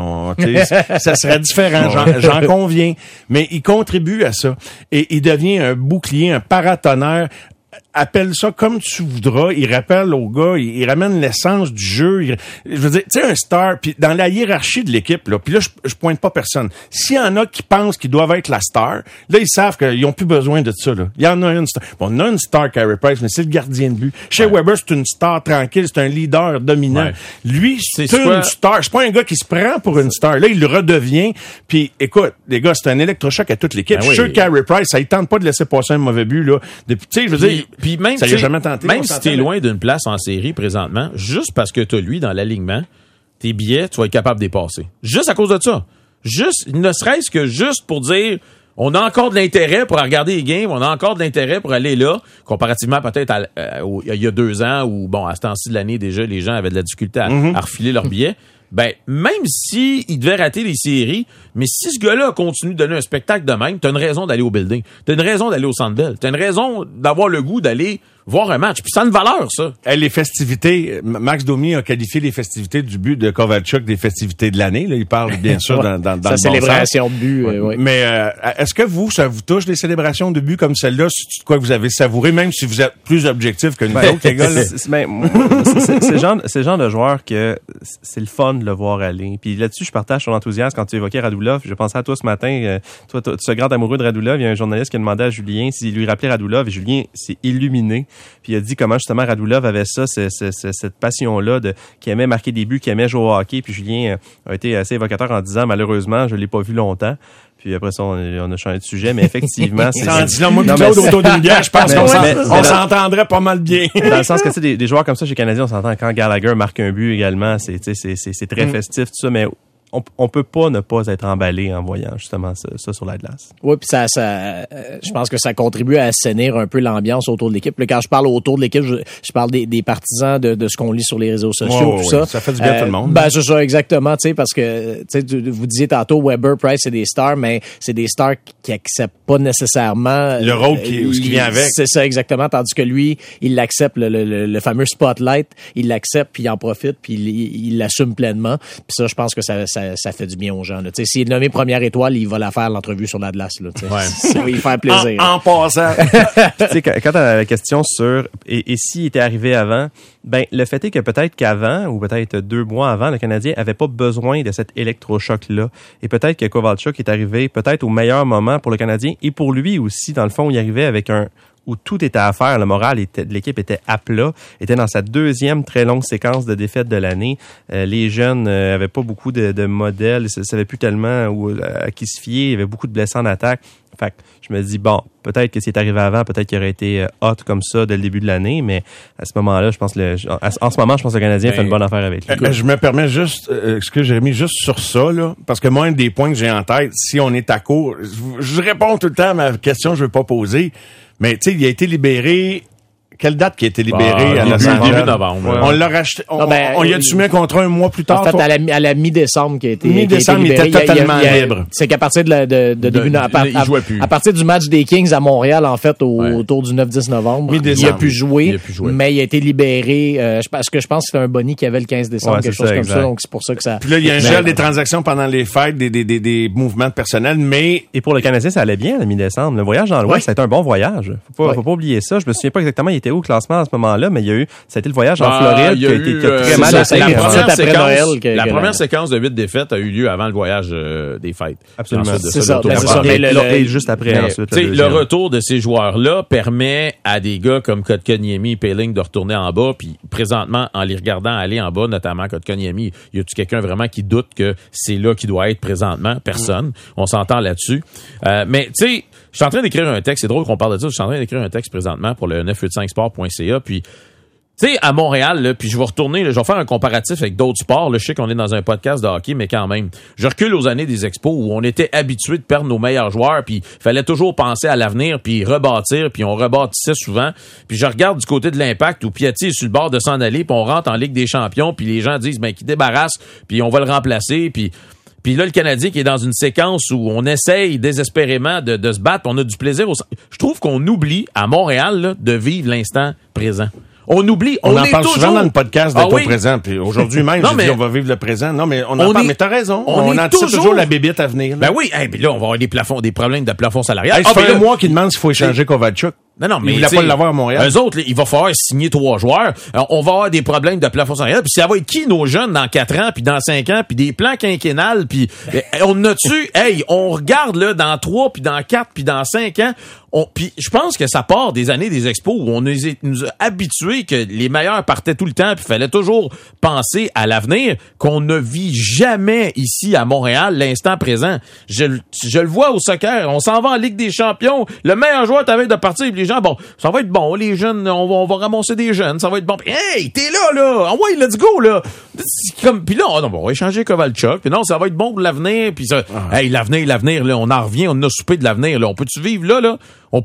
que ça serait différent, j'en conviens. Mais il contribue à ça. Et il devient un bouclier, un paratonnerre. Appelle ça comme tu voudras. Il rappelle aux gars, il ramène l'essence du jeu. Je veux dire, tu sais, un star, puis dans la hiérarchie de l'équipe, là, puis là, je pointe pas personne. S'il y en a qui pensent qu'ils doivent être la star, là, ils savent qu'ils ont plus besoin de ça, là. Il y en a une star. Bon, on a une star, Carey Price, mais c'est le gardien de but. Chez Weber, c'est une star tranquille, c'est un leader dominant. Ouais. Lui, c'est une star. C'est pas un gars qui se prend pour une star. Là, il le redevient. Puis, écoute, les gars, c'est un électrochoc à toute l'équipe. Je suis sûr que Carey Price, ça, il tente pas de laisser passer un mauvais but, là. Tu sais, je veux dire, puis même, ça y a jamais tenté. Même si t'es loin d'une place en série présentement, juste parce que t'as lui dans l'alignement, tes billets, tu vas être capable de les passer. Juste à cause de ça. Juste, ne serait-ce que juste pour dire, on a encore de l'intérêt pour regarder les games, on a encore de l'intérêt pour aller là, comparativement peut-être il y a 2 ans où, bon, à ce temps-ci de l'année, déjà, les gens avaient de la difficulté à refiler leurs billets. Ben, même si il devait rater les séries, mais si ce gars-là continue de donner un spectacle de même, t'as une raison d'aller au building. T'as une raison d'aller au Centre Bell. T'as une raison d'avoir le goût d'aller voir un match. Puis ça a une valeur, ça. Les festivités, Max Domi a qualifié les festivités du but de Kovalchuk des festivités de l'année. Là, il parle bien sûr dans sa célébration de but. Ouais. Mais est-ce que ça vous touche les célébrations de but comme celle-là? C'est quoi que vous avez savouré, même si vous êtes plus objectif que nous autres, les gars? C'est le genre de joueur que c'est le fun de le voir aller. Puis là-dessus, je partage ton enthousiasme quand tu évoquais Radulov. Je pensais à toi ce matin. Toi, ce grand amoureux de Radulov, il y a un journaliste qui a demandé à Julien s'il lui rappelait Radulov. Et Julien s'est illuminé. Puis il a dit comment justement Radulov avait ça, cette passion-là qui aimait marquer des buts, qui aimait jouer au hockey. Puis Julien a été assez évocateur en disant malheureusement, je l'ai pas vu longtemps. Puis après ça, on a changé de sujet, mais effectivement, c'est... Moi, Claude, autour d'une bière, je pense qu'on s'entendrait pas mal bien. Dans le sens que, tu sais, des joueurs comme ça chez Canadien, on s'entend quand Gallagher marque un but également, c'est très festif, tout ça, mais on peut pas ne pas être emballé en voyant justement ça sur la glace. Oui, puis ça je pense que ça contribue à assainir un peu l'ambiance autour de l'équipe. Là, quand je parle autour de l'équipe, je parle des partisans de ce qu'on lit sur les réseaux sociaux, tout ça. Ça fait du bien à tout le monde. Ben, c'est ça, exactement, tu sais, parce que, tu sais, vous disiez tantôt, Weber, Price, c'est des stars, mais c'est des stars qui acceptent pas nécessairement le rôle qui vient avec. C'est ça, exactement, tandis que lui, il l'accepte, le fameux spotlight, il l'accepte, puis il en profite, puis il l'assume pleinement. Puis ça, je pense que ça fait du bien aux gens. Tu sais, s'il est nommé première étoile, il va la faire l'entrevue sur l'Atlas. Là, ça va lui faire plaisir. En passant. Tu sais, quand on a la question sur et s'il était arrivé avant, ben le fait est que peut-être qu'avant ou peut-être 2 mois avant, le Canadien avait pas besoin de cet électrochoc-là. Et peut-être que Kovalchuk est arrivé peut-être au meilleur moment pour le Canadien et pour lui aussi. Dans le fond, il arrivait avec où tout était à faire. Le moral de l'équipe était à plat, était dans sa 2e très longue séquence de défaites de l'année. Les jeunes avaient pas beaucoup de modèles, ils ne savaient plus tellement à qui se fier. Il y avait beaucoup de blessés en attaque. Fait que je me dis, bon, peut-être que c'est arrivé avant, peut-être qu'il aurait été hot comme ça dès le début de l'année, mais à ce moment-là, je pense que le Canadien fait une bonne affaire avec lui. Je me permets juste, Jérémy, juste sur ça, là, parce que moi, un des points que j'ai en tête, si on est à court, je réponds tout le temps à ma question, je veux pas poser, mais tu sais, il a été libéré. Quelle date qui a été libérée à Los Angeles? Début novembre. Ouais. On l'a racheté. On y a soumis un contrat un mois plus tard. En fait, à la mi-décembre qui a été mi-décembre, qui a été il était totalement libre. C'est qu'à partir de début à partir du match des Kings à Montréal, en fait, autour du 9-10 novembre, il a pu jouer, mais il a été libéré. Parce que je pense que c'était un boni qui avait le 15 décembre, quelque chose comme ça. Donc c'est pour ça que ça. Puis là, il y a un gel des transactions pendant les fêtes, des mouvements de personnel, mais et pour le Canadien, ça allait bien la mi-décembre. Le voyage dans l'Ouest, ça a été un bon voyage. Faut pas oublier ça. Je me souviens pas exactement, il était où au classement à ce moment-là, mais ça a été le voyage en Floride qui a très mal été. La première séquence de 8 défaites a eu lieu avant le voyage des fêtes. Absolument. C'est ça. Mais juste après, ensuite. Le retour de ces joueurs-là permet à des gars comme Kotkaniemi et Poehling de retourner en bas, puis présentement, en les regardant aller en bas, notamment Kotkaniemi, y a-tu quelqu'un vraiment qui doute que c'est là qu'il doit être présentement? Personne. On s'entend là-dessus. Mais tu sais, je suis en train d'écrire un texte, c'est drôle qu'on parle de ça, je suis en train d'écrire un texte présentement pour le 985sport.ca, puis tu sais, à Montréal, là, puis je vais retourner, là, je vais faire un comparatif avec d'autres sports, là, je sais qu'on est dans un podcast de hockey, mais quand même, je recule aux années des expos où on était habitué de perdre nos meilleurs joueurs, puis il fallait toujours penser à l'avenir, puis rebâtir, puis on rebâtissait souvent, puis je regarde du côté de l'Impact où Piatti est sur le bord de s'en aller, puis on rentre en Ligue des Champions, puis les gens disent, ben, qu'il débarrasse, puis on va le remplacer, puis là, le Canadien qui est dans une séquence où on essaye désespérément de se battre, on a du plaisir. Je trouve qu'on oublie, à Montréal, là, de vivre l'instant présent. On oublie. On en parle souvent dans le podcast d'être au présent. Puis aujourd'hui même, j'ai dit on va vivre le présent. Non, mais on en parle. Mais t'as raison. On anticipe toujours la bébite à venir. Là. Ben oui. Puis là, on va avoir des problèmes de plafond salarial. Ça fait un mois qu'ils demandent s'il faut échanger Kovalchuk. Non, mais il voulait pas l'avoir à Montréal. Eux autres, là, il va falloir signer 3 joueurs. Alors, on va avoir des problèmes de plafond salarial. Puis ça va être qui nos jeunes dans 4 ans, puis dans 5 ans, puis des plans quinquennales, puis on a-tu, on regarde là dans 3, puis dans 4, puis dans 5 ans. Puis je pense que ça part des années des expos où on nous a habitués que les meilleurs partaient tout le temps, puis fallait toujours penser à l'avenir, qu'on ne vit jamais ici à Montréal l'instant présent. Je le vois au soccer, on s'en va en Ligue des Champions, le meilleur joueur t'avait de partir, puis les gens, bon, ça va être bon, les jeunes, on va ramasser des jeunes, ça va être bon. Puis, hey, t'es là, ah ouais, let's go là. Puis là, on va échanger Kovalchuk, puis non, ça va être bon pour l'avenir, puis ça, hey, l'avenir là, on en revient, on a soupé de l'avenir là, on peut-tu vivre là?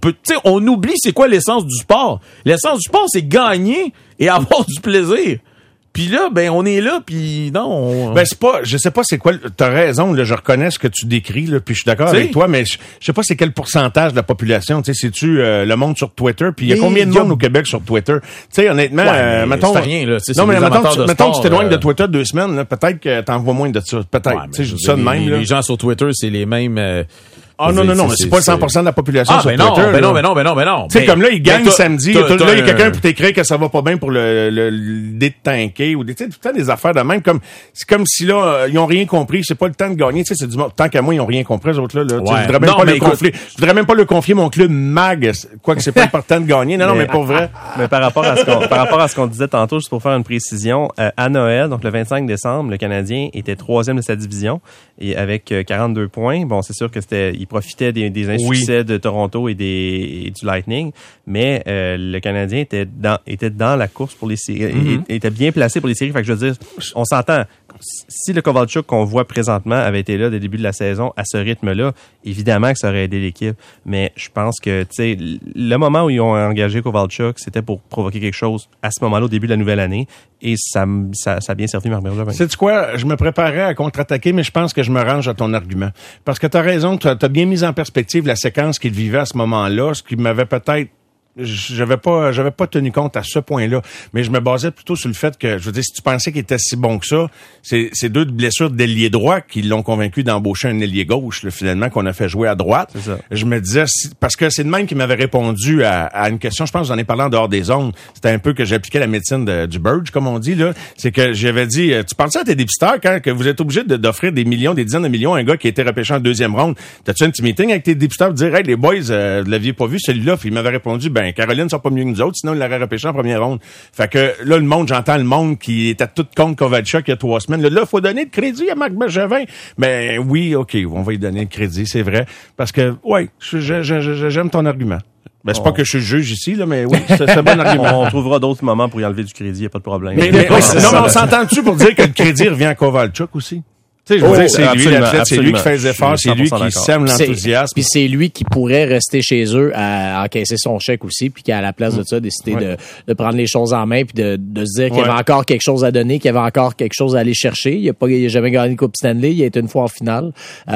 On oublie c'est quoi l'essence du sport. L'essence du sport, c'est gagner et avoir du plaisir. Puis là, ben, on est là, puis non. Ben, je sais pas c'est quoi, t'as raison, là, je reconnais ce que tu décris, là, puis je suis d'accord avec toi, mais je sais pas c'est quel pourcentage de la population, tu sais, c'est-tu le monde sur Twitter, puis il y a combien de monde au Québec sur Twitter? Tu sais, honnêtement, mettons. C'est rien, là, non, mais mettons que tu t'éloignes de Twitter 2 semaines, là, peut-être que t'en vois moins de ça. Peut-être. Tu sais, je dis ça de même, là. Les gens sur Twitter, c'est les mêmes, non, c'est pas 100% de la population sur Twitter. Non. Tu sais, comme là, ils gagnent samedi, il y a quelqu'un pour t'écrire que ça va pas bien pour le dé de tanker ou tout le temps des affaires de même. C'est comme si là, ils ont rien compris, c'est pas le temps de gagner. Tu sais, c'est du tant qu'à moi, ils ont rien compris, les autres là. Je voudrais même pas le confier mon club MAG, quoique c'est pas important de gagner. Non, mais pour vrai. Mais par rapport à ce qu'on disait tantôt, juste pour faire une précision, à Noël, donc le 25 décembre, le Canadien était 3e de sa division et avec 42 points. Bon, c'est sûr que il profitait des insuccès de Toronto et du Lightning, mais le Canadien était dans la course pour les séries, était bien placé pour les séries. Fait que je veux dire, on s'entend. si le Kovalchuk qu'on voit présentement avait été là dès le début de la saison à ce rythme-là, évidemment que ça aurait aidé l'équipe. Mais je pense que, tu sais, le moment où ils ont engagé Kovalchuk, c'était pour provoquer quelque chose à ce moment-là, au début de la nouvelle année. Et ça a bien servi Marc Bergevin. Sais-tu quoi? Je me préparais à contre-attaquer, mais je pense que je me range à ton argument. Parce que t'as raison, t'as bien mis en perspective la séquence qu'il vivait à ce moment-là, ce qui m'avait peut-être j'avais pas tenu compte à ce point-là, mais je me basais plutôt sur le fait que, je veux dire, si tu pensais qu'il était si bon que ça, c'est deux blessures d'ailier droit qui l'ont convaincu d'embaucher un ailier gauche, là, finalement, qu'on a fait jouer à droite. C'est ça. Je me disais, parce que c'est de même qu'il m'avait répondu à une question, je pense que j'en ai parlé en dehors des zones, c'était un peu que j'appliquais la médecine du Burge, comme on dit, là, c'est que j'avais dit, tu penses à tes dépisteurs quand que vous êtes obligé d'offrir des dizaines de millions à un gars qui a été repêché en deuxième ronde? T'as-tu un petit meeting avec tes dépisteurs pour dire, hey, les boys, vous l'aviez pas vu celui-là? Puis il m'avait répondu, Caroline sont pas mieux que nous autres, sinon il l'aurait repêché en première ronde. Fait que là, j'entends le monde qui était tout contre Kovalchuk il y a 3 semaines. Là, faut donner de crédit à Marc Bergevin. Mais oui, OK, on va lui donner de crédit, c'est vrai. Parce que, ouais, j'aime ton argument. Ben, c'est pas que je suis juge ici, là, mais oui, c'est un bon argument. On trouvera d'autres moments pour y enlever du crédit, y a pas de problème. Mais on s'entend-tu pour dire que le crédit revient à Kovalchuk aussi? Tu sais, je veux dire, c'est lui l'athlète, c'est lui qui fait les efforts, c'est lui qui sème l'enthousiasme. Puis c'est lui qui pourrait rester chez eux à encaisser son chèque aussi, puis qui à la place de ça décider de prendre les choses en main, puis de se dire qu'il y avait encore quelque chose à donner, qu'il y avait encore quelque chose à aller chercher. Il a jamais gagné de Coupe Stanley, il a été une fois en finale.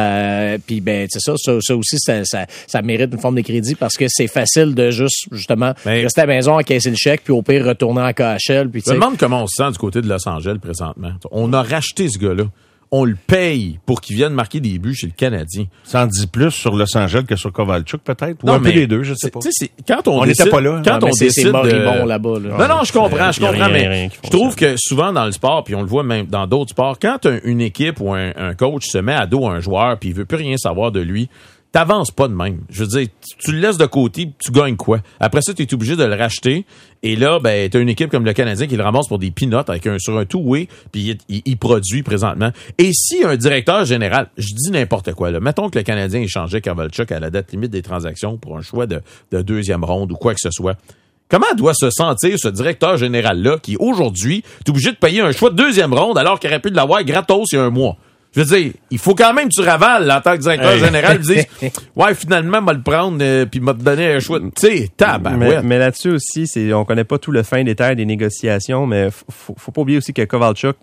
Puis ben c'est ça aussi ça mérite une forme de crédit parce que c'est facile de justement rester à la maison, encaisser le chèque, puis au pire retourner en KHL. Puis je me demande comment on se sent du côté de Los Angeles présentement. On a racheté ce gars-là. On le paye pour qu'il vienne marquer des buts chez le Canadien. Ça en dit plus sur Los Angeles que sur Kovalchuk, peut-être? Ou un peu les deux, je sais pas. Quand on n'était pas là. Quand on décide c'est moribond là-bas. Là. Non, je comprends, mais je trouve que souvent dans le sport, puis on le voit même dans d'autres sports, quand une équipe ou un coach se met à dos un joueur puis il veut plus rien savoir de lui, t'avances pas de même. Je veux dire, tu le laisses de côté, tu gagnes quoi? Après ça, tu es obligé de le racheter. Et là, ben, t'as une équipe comme le Canadien qui le ramasse pour des peanuts sur un two-way, puis il produit présentement. Et si un directeur général, je dis n'importe quoi, là, mettons que le Canadien échangeait Kovalchuk à la date limite des transactions pour un choix de deuxième ronde ou quoi que ce soit. Comment doit se sentir ce directeur général-là qui, aujourd'hui, est obligé de payer un choix de deuxième ronde alors qu'il aurait pu l'avoir gratos il y a un mois? Je veux dire, il faut quand même que tu ravales en tant que directeur général, tu dis ouais, finalement, m'a le prendre puis m'a donné un choix. Tu sais, mais là-dessus aussi, on connaît pas tout le fin détail des négociations, mais faut pas oublier aussi que Kovalchuk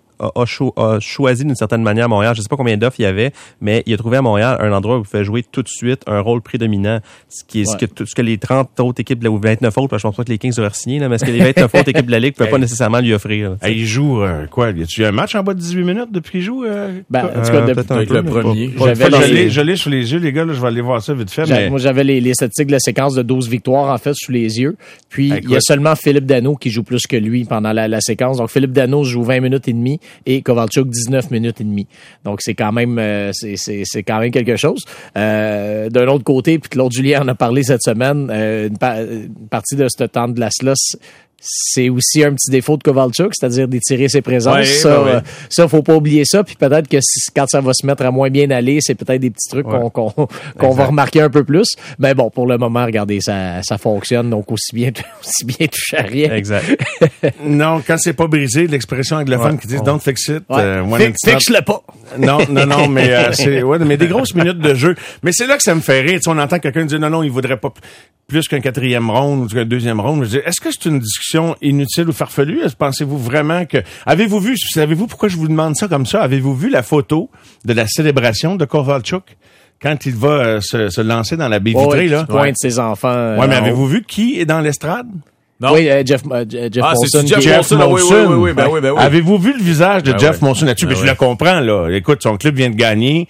a choisi d'une certaine manière Montréal. Je sais pas combien d'offres il y avait, mais il a trouvé à Montréal un endroit où il pouvait jouer tout de suite un rôle prédominant, ce que les 30 autres équipes ou 29 autres, parce que je pense pas que les Kings auraient signé, là, mais ce que les 29 autres équipes de la Ligue pouvaient pas nécessairement lui offrir. Il joue quoi? Y a-tu un match en bas de 18 minutes depuis qu'il joue? En tout cas, peut-être le premier. Je l'ai sous les yeux, les gars, là, je vais aller voir ça vite fait. Moi, j'avais les statistiques de la séquence de 12 victoires, en fait, sous les yeux. Puis, il y a seulement Philippe Danault qui joue plus que lui pendant la séquence. Donc, Philippe Danault joue 20 minutes et demie et Kovalchuk 19 minutes et demie. Donc, c'est quand même quelque chose. D'un autre côté, puis Claude Julien en a parlé cette semaine, une partie de ce temps de glace-là, c'est aussi un petit défaut de Kovalchuk, c'est-à-dire d'étirer ses présences. Ça, faut pas oublier ça. Puis peut-être que quand ça va se mettre à moins bien aller, c'est peut-être des petits trucs qu'on va remarquer un peu plus. Mais bon, pour le moment, regardez, ça fonctionne. Donc aussi bien touche à rien. Exact. Non, quand c'est pas brisé, l'expression anglophone qui dit don't fix it. Fixe-le pas. Non, mais mais des grosses minutes de jeu. Mais c'est là que ça me fait rire. Tu sais, on entend quelqu'un dire non, il voudrait pas plus qu'un 4e round ou qu'un 2e round. Je dis, est-ce que c'est une discussion inutile ou farfelue? Pensez-vous vraiment que... Savez-vous pourquoi je vous demande ça comme ça? Avez-vous vu la photo de la célébration de Kovalchuk? Quand il va se lancer dans la baie vitrée, là. Pointe ses enfants. Mais avez-vous vu qui est dans l'estrade? Non. Oui, Jeff Molson. Jeff Molson. Oui. Avez-vous vu le visage de Jeff Molson là-dessus? Je le comprends, là. Écoute, son club vient de gagner.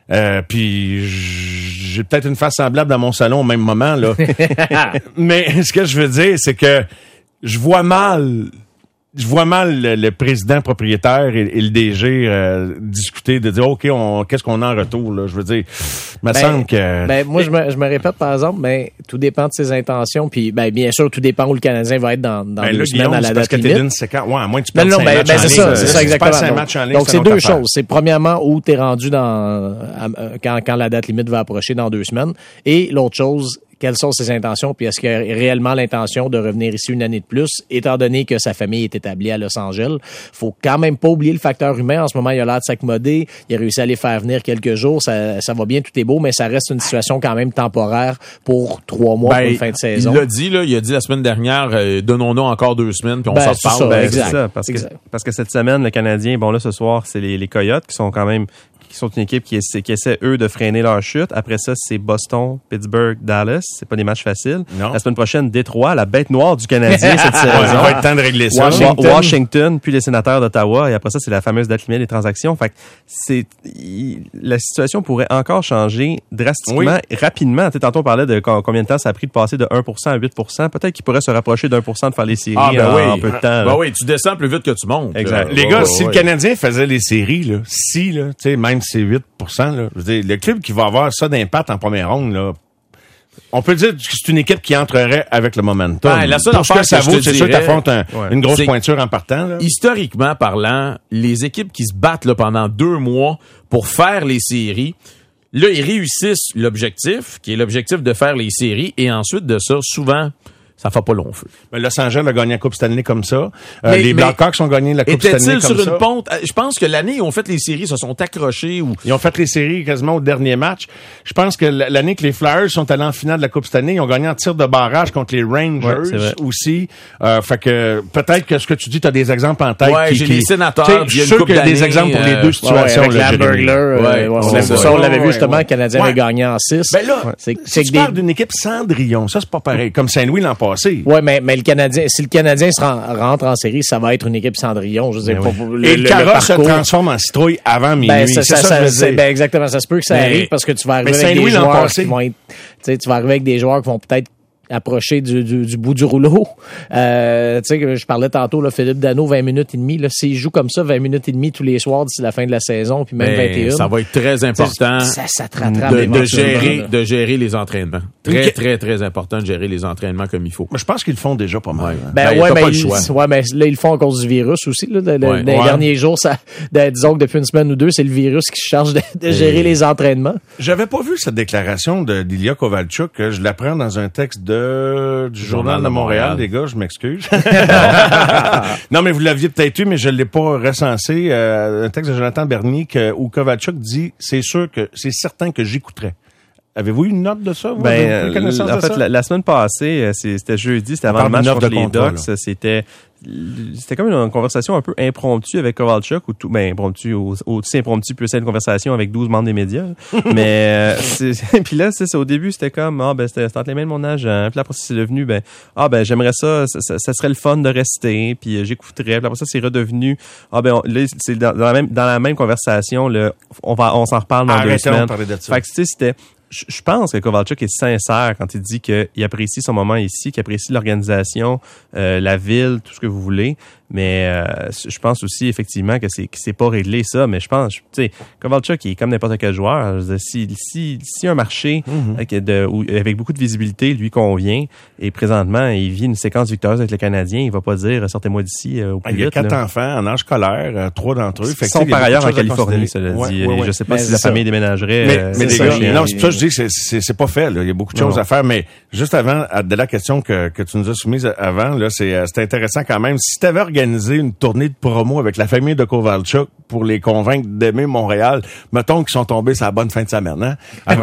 Puis j'ai peut-être une face semblable dans mon salon au même moment, là. Mais ce que je veux dire, c'est que je vois mal le président propriétaire et le DG discuter de dire OK, qu'est-ce qu'on a en retour, là. Je veux dire, il me semble que moi je me répète par exemple, mais tout dépend de ses intentions, puis bien sûr tout dépend où le Canadien va être dans 2 semaines à la date limite. À moins que tu passes un match en ligne. C'est ça exactement. Un match en ligne, donc c'est deux choses. C'est premièrement où tu es rendu quand la date limite va approcher dans 2 semaines, et l'autre chose, quelles sont ses intentions, puis est-ce qu'il a réellement l'intention de revenir ici une année de plus, étant donné que sa famille est établie à Los Angeles. Faut quand même pas oublier le facteur humain. En ce moment, il a l'air de s'accommoder. Il a réussi à les faire venir quelques jours. Ça va bien, tout est beau, mais ça reste une situation quand même temporaire pour 3 mois, pour une fin de saison. Il l'a dit, là, il a dit la semaine dernière, donnons-nous encore 2 semaines, puis on s'en reparle. Exact. C'est ça, parce que cette semaine, le Canadien, bon là, ce soir, c'est les Coyotes qui sont quand même qui sont une équipe qui essaie, eux, de freiner leur chute. Après ça, c'est Boston, Pittsburgh, Dallas. C'est pas des matchs faciles. Non. La semaine prochaine, Détroit, la bête noire du Canadien cette saison. Il va être temps de régler ça. Washington, puis les Sénateurs d'Ottawa. Et après ça, c'est la fameuse date limite des transactions. Fait que la situation pourrait encore changer drastiquement, rapidement. Tantôt, on parlait de combien de temps ça a pris de passer de 1% à 8%. Peut-être qu'il pourrait se rapprocher d'1% de faire les séries en peu de temps. Ben oui, tu descends plus vite que tu montes. Exact. Les gars, si le Canadien faisait les séries, là, tu sais, même si c'est 8%, là, je veux dire, le club qui va avoir ça d'impact en première ronde, là, on peut dire que c'est une équipe qui entrerait avec le momentum. Ben, la seule pour ce que ça vaut, c'est sûr que t'affrontes une grosse c'est pointure en partant. Là. Historiquement parlant, les équipes qui se battent là, pendant 2 mois pour faire les séries, là, ils réussissent l'objectif, qui est l'objectif de faire les séries, et ensuite de ça, souvent, ça fait pas long feu. Ben, Los Angeles a gagné la Coupe Stanley comme ça. Les Blackhawks ont gagné la Coupe Stanley comme ça. Était-il sur une ponte? Je pense que l'année où ils ont fait les séries, se sont accrochés. Ils ont fait les séries quasiment au dernier match. Je pense que l'année que les Flyers sont allés en finale de la Coupe Stanley, ils ont gagné en tir de barrage contre les Rangers aussi. Fait que peut-être que ce que tu dis, tu as des exemples en tête. Ouais, j'ai les Sénateurs. Je suis sûr qu'il y a des exemples pour les deux situations. Avec Lambergler. On l'avait vu justement, le Canadien avait gagné en 6. Ben là, c'est que tu parles d'une équipe Cendrillon. Ça, c'est pas pareil. Comme Saint-Louis l'an passé. Ouais, mais le Canadien, si le Canadien rentre en série, ça va être une équipe Cendrillon. Je veux dire, et le carrosse se transforme en citrouille avant minuit. Exactement. Ça se peut que ça arrive parce que tu vas arriver avec des joueurs qui vont être, tu vas arriver avec des joueurs qui vont peut-être approcher du bout du rouleau. Tu sais, je parlais tantôt, là, Philippe Danault, 20 minutes et demie. Là, s'il joue comme ça, 20 minutes et demie tous les soirs d'ici la fin de la saison, puis même 21. Ça va être très important ça te rattrape de gérer les entraînements. Très, très, très important de gérer les entraînements comme il faut. Mais je pense qu'ils le font déjà pas mal. Mais là, ils le font à cause du virus aussi. Là, les derniers jours, disons que depuis une semaine ou deux, c'est le virus qui se charge de gérer les entraînements. J'avais pas vu cette déclaration d'Ilya Kovalchuk. Je l'apprends dans un texte du Journal de Montréal, les gars, je m'excuse. Non, mais vous l'aviez peut-être eu, mais je l'ai pas recensé. Un texte de Jonathan Bernier où Kovalchuk dit, c'est certain que j'écouterai. Avez-vous eu une note de ça? Vous avez connaissance en fait, la semaine passée, c'était jeudi, c'était avant le match contre les Ducks. C'était comme une conversation un peu impromptue avec Kovalchuk, ou tout, impromptu, aussi impromptu peut être une conversation avec 12 membres des médias. Mais, puis là, c'est au début, c'était comme, c'était entre les mains de mon agent. Puis là, après, c'est devenu, j'aimerais ça serait le fun de rester, puis j'écouterais. Puis après ça, c'est redevenu, là, c'est dans la même conversation, on s'en reparle dans 2 semaines. Fait que, tu sais, c'était, je pense que Kovalchuk est sincère quand il dit qu'il apprécie son moment ici, qu'il apprécie l'organisation, la ville, tout ce que vous voulez. Mais je pense aussi effectivement que c'est pas réglé ça. Mais je pense, tu sais, Kovalchuk il est comme n'importe quel joueur. Je veux dire, si un marché avec beaucoup de visibilité lui convient et présentement il vit une séquence victorieuse avec le Canadien, il va pas dire sortez-moi d'ici au plus vite. Il y a 4 enfants en âge scolaire, 3 d'entre eux. Ils sont par ailleurs en Californie, cela dit. Je sais pas si la famille déménagerait. Mais les gars, non, c'est pour ça que je dis que c'est pas fait. Là. Il y a beaucoup de choses à faire. Mais juste avant de la question que tu nous as soumise avant, là, c'est intéressant quand même. Si tu avais organisé une tournée de promo avec la famille de Kovalchuk pour les convaincre d'aimer Montréal, mettons qu'ils sont tombés sur la bonne fin de semaine, hein?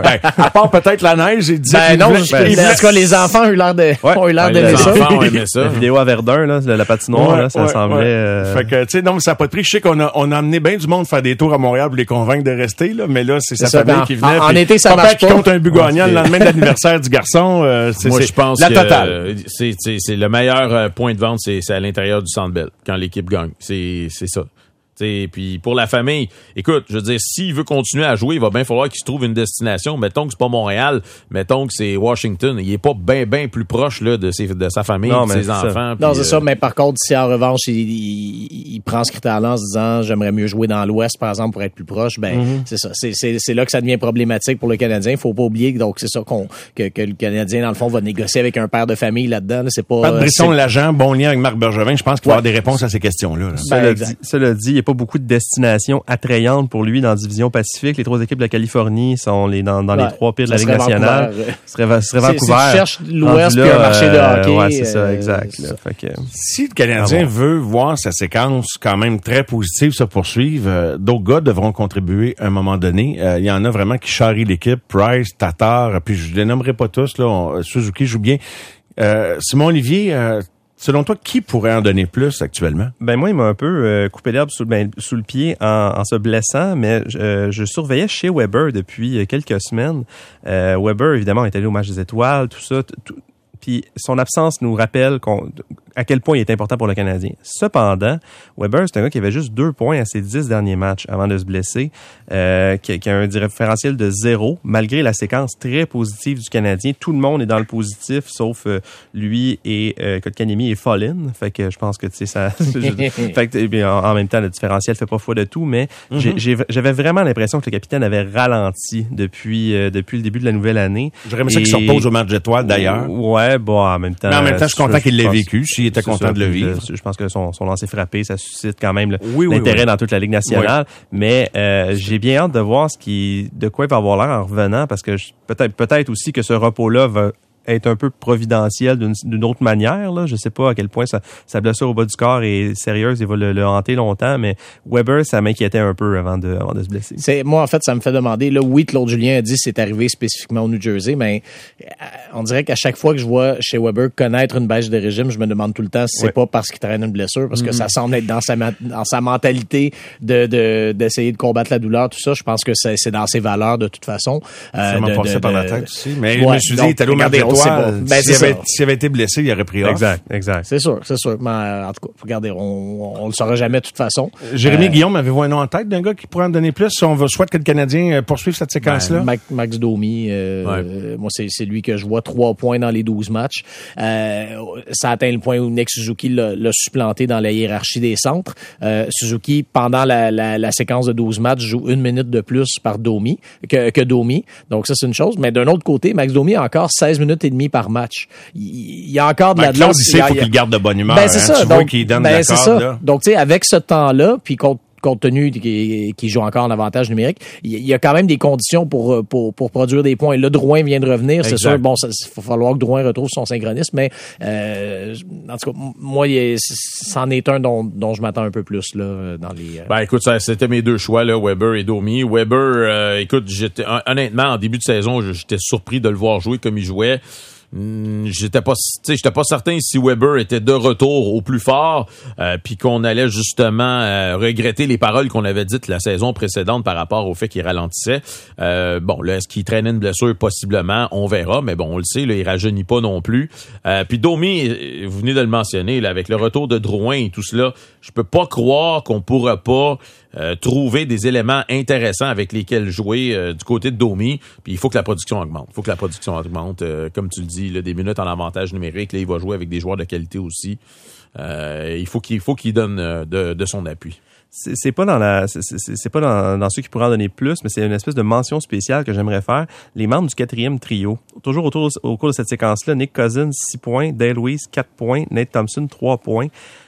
À part peut-être la neige, ils disaient en tout cas, les enfants ont eu l'air d'aimer ça. Les enfants ont aimé ça. La vidéo à Verdun, là, la patinoire, là, ça semblait... Fait que, tu sais, non, mais ça n'a pas de prix. Je sais qu'on a amené bien du monde faire des tours à Montréal pour les convaincre de rester, là, mais là, c'est sa famille qui venait. En été, ça marche pas. Qui compte un but gagnant le lendemain de l'anniversaire du garçon. Moi, je pense la que totale. C'est le meilleur point de vente, c'est à l'intérieur du Centre Bell, quand l'équipe gagne. C'est ça. Puis pour la famille, écoute, je veux dire, s'il veut continuer à jouer, il va bien falloir qu'il se trouve une destination. Mettons que c'est pas Montréal, mettons que c'est Washington. Il est pas bien plus proche là de sa famille, de ses enfants. Non, c'est ça. Mais par contre, si en revanche il prend ce critère-là en se disant j'aimerais mieux jouer dans l'Ouest, par exemple, pour être plus proche, c'est ça. C'est là que ça devient problématique pour le Canadien. Faut pas oublier donc c'est ça que le Canadien dans le fond va négocier avec un père de famille là-dedans. Là. C'est pas. Pat Brisson, l'agent, bon lien avec Marc Bergevin. Je pense qu'il va avoir des réponses à ces questions-là. Cela dit, il est pas pas beaucoup de destinations attrayantes pour lui dans la division Pacifique. Les 3 équipes de la Californie sont dans les 3 pires de la Ligue nationale. Ce serait Vancouver. Si tu cherches l'Ouest puis un marché de hockey. Ouais, c'est ça, exact. Là. Fait que, si le Canadien veut voir sa séquence quand même très positive se poursuivre, d'autres gars devront contribuer à un moment donné. Il y en a vraiment qui charrient l'équipe. Price, Tatar, puis je les nommerai pas tous. Là, Suzuki joue bien. Simon Olivier, selon toi, qui pourrait en donner plus actuellement? Ben moi, il m'a un peu coupé l'herbe sous le pied en se blessant, mais je surveillais chez Weber depuis quelques semaines. Weber, évidemment, est allé au match des étoiles, tout ça. Puis son absence nous rappelle à quel point il est important pour le Canadien. Cependant, Weber, c'est un gars qui avait juste 2 points à ses 10 derniers matchs avant de se blesser, qui a un différentiel de 0, malgré la séquence très positive du Canadien. Tout le monde est dans le positif, sauf lui et Kotkaniemi et Follin. Fait que je pense que, tu sais, ça... fait que, en même temps, le différentiel fait pas foi de tout, mais j'avais vraiment l'impression que le capitaine avait ralenti depuis le début de la nouvelle année. J'aurais aimé ça qu'il se repose au match d'étoiles, d'ailleurs. Ouais, bon, en même temps... Mais en même temps, je suis content qu'il l'ait vécu. S'il était content de le vivre. Je pense que son lancer frappé, ça suscite quand même l'intérêt dans toute la Ligue nationale. Oui. Mais j'ai bien hâte de voir de quoi il va avoir l'air en revenant, parce que peut-être aussi que ce repos-là va être un peu providentiel d'une autre manière. Là. Je sais pas à quel point sa blessure au bas du corps est sérieuse et va le hanter longtemps, mais Weber, ça m'inquiétait un peu avant de se blesser. Moi, en fait, ça me fait demander, là, oui, Claude Julien a dit que c'est arrivé spécifiquement au New Jersey, mais on dirait qu'à chaque fois que je vois chez Weber connaître une baisse de régime, je me demande tout le temps si c'est pas parce qu'il traîne une blessure, parce que ça semble être dans sa mentalité d'essayer de combattre la douleur, tout ça. Je pense que c'est dans ses valeurs de toute façon. Ça m'a passé par la tête aussi. Mais je me suis dit, il est allé au match d'étoiles. S'il avait été blessé, il aurait pris off. Exact. C'est sûr. Mais en tout cas, regardez, on le saura jamais de toute façon. Jérémy Guillaume, avez-vous un nom en tête d'un gars qui pourrait en donner plus si on veut souhaiter que le Canadien poursuive cette séquence-là? Max Domi, moi, c'est lui que je vois 3 points dans les 12 matchs. Ça atteint le point où Nick Suzuki l'a supplanté dans la hiérarchie des centres. Suzuki, pendant la séquence de 12 matchs, joue 1 minute de plus par Domi que Domi. Donc ça, c'est une chose. Mais d'un autre côté, Max Domi a encore 16 minutes et demie par match. Il y a encore de la Claude, il faut qu'il garde de bonne humeur. C'est ça. Tu vois qu'il donne de la corde, là. Donc, tu sais, avec ce temps-là, puis compte tenu qu'il joue encore en avantage numérique, il y a quand même des conditions pour produire des points. Là, Drouin vient de revenir, c'est sûr. Bon, il va falloir que Drouin retrouve son synchronisme, mais en tout cas, moi, c'en est un dont je m'attends un peu plus là dans les. Écoute, c'était mes 2 choix là, Weber et Domi. Weber, écoute, honnêtement, en début de saison, j'étais surpris de le voir jouer comme il jouait. J'étais pas certain si Weber était de retour au plus fort, puis qu'on allait justement regretter les paroles qu'on avait dites la saison précédente par rapport au fait qu'il ralentissait. Bon, là, est-ce qu'il traînait une blessure? Possiblement, on verra, mais bon, on le sait, là, il rajeunit pas non plus. Puis Domi, vous venez de le mentionner, là, avec le retour de Drouin et tout cela, je peux pas croire qu'on pourra pas trouver des éléments intéressants avec lesquels jouer du côté de Domi, puis il faut que la production augmente. Comme tu le dis, là, des minutes en avantage numérique, là, il va jouer avec des joueurs de qualité aussi. Il faut qu'il donne de son appui. C'est pas dans ceux qui pourraient en donner plus, mais c'est une espèce de mention spéciale que j'aimerais faire. Les membres du 4e trio. Toujours au cours de cette séquence-là, Nick Cousins, 6 points, Dale Weiss, 4 points, Nate Thompson, 3 points.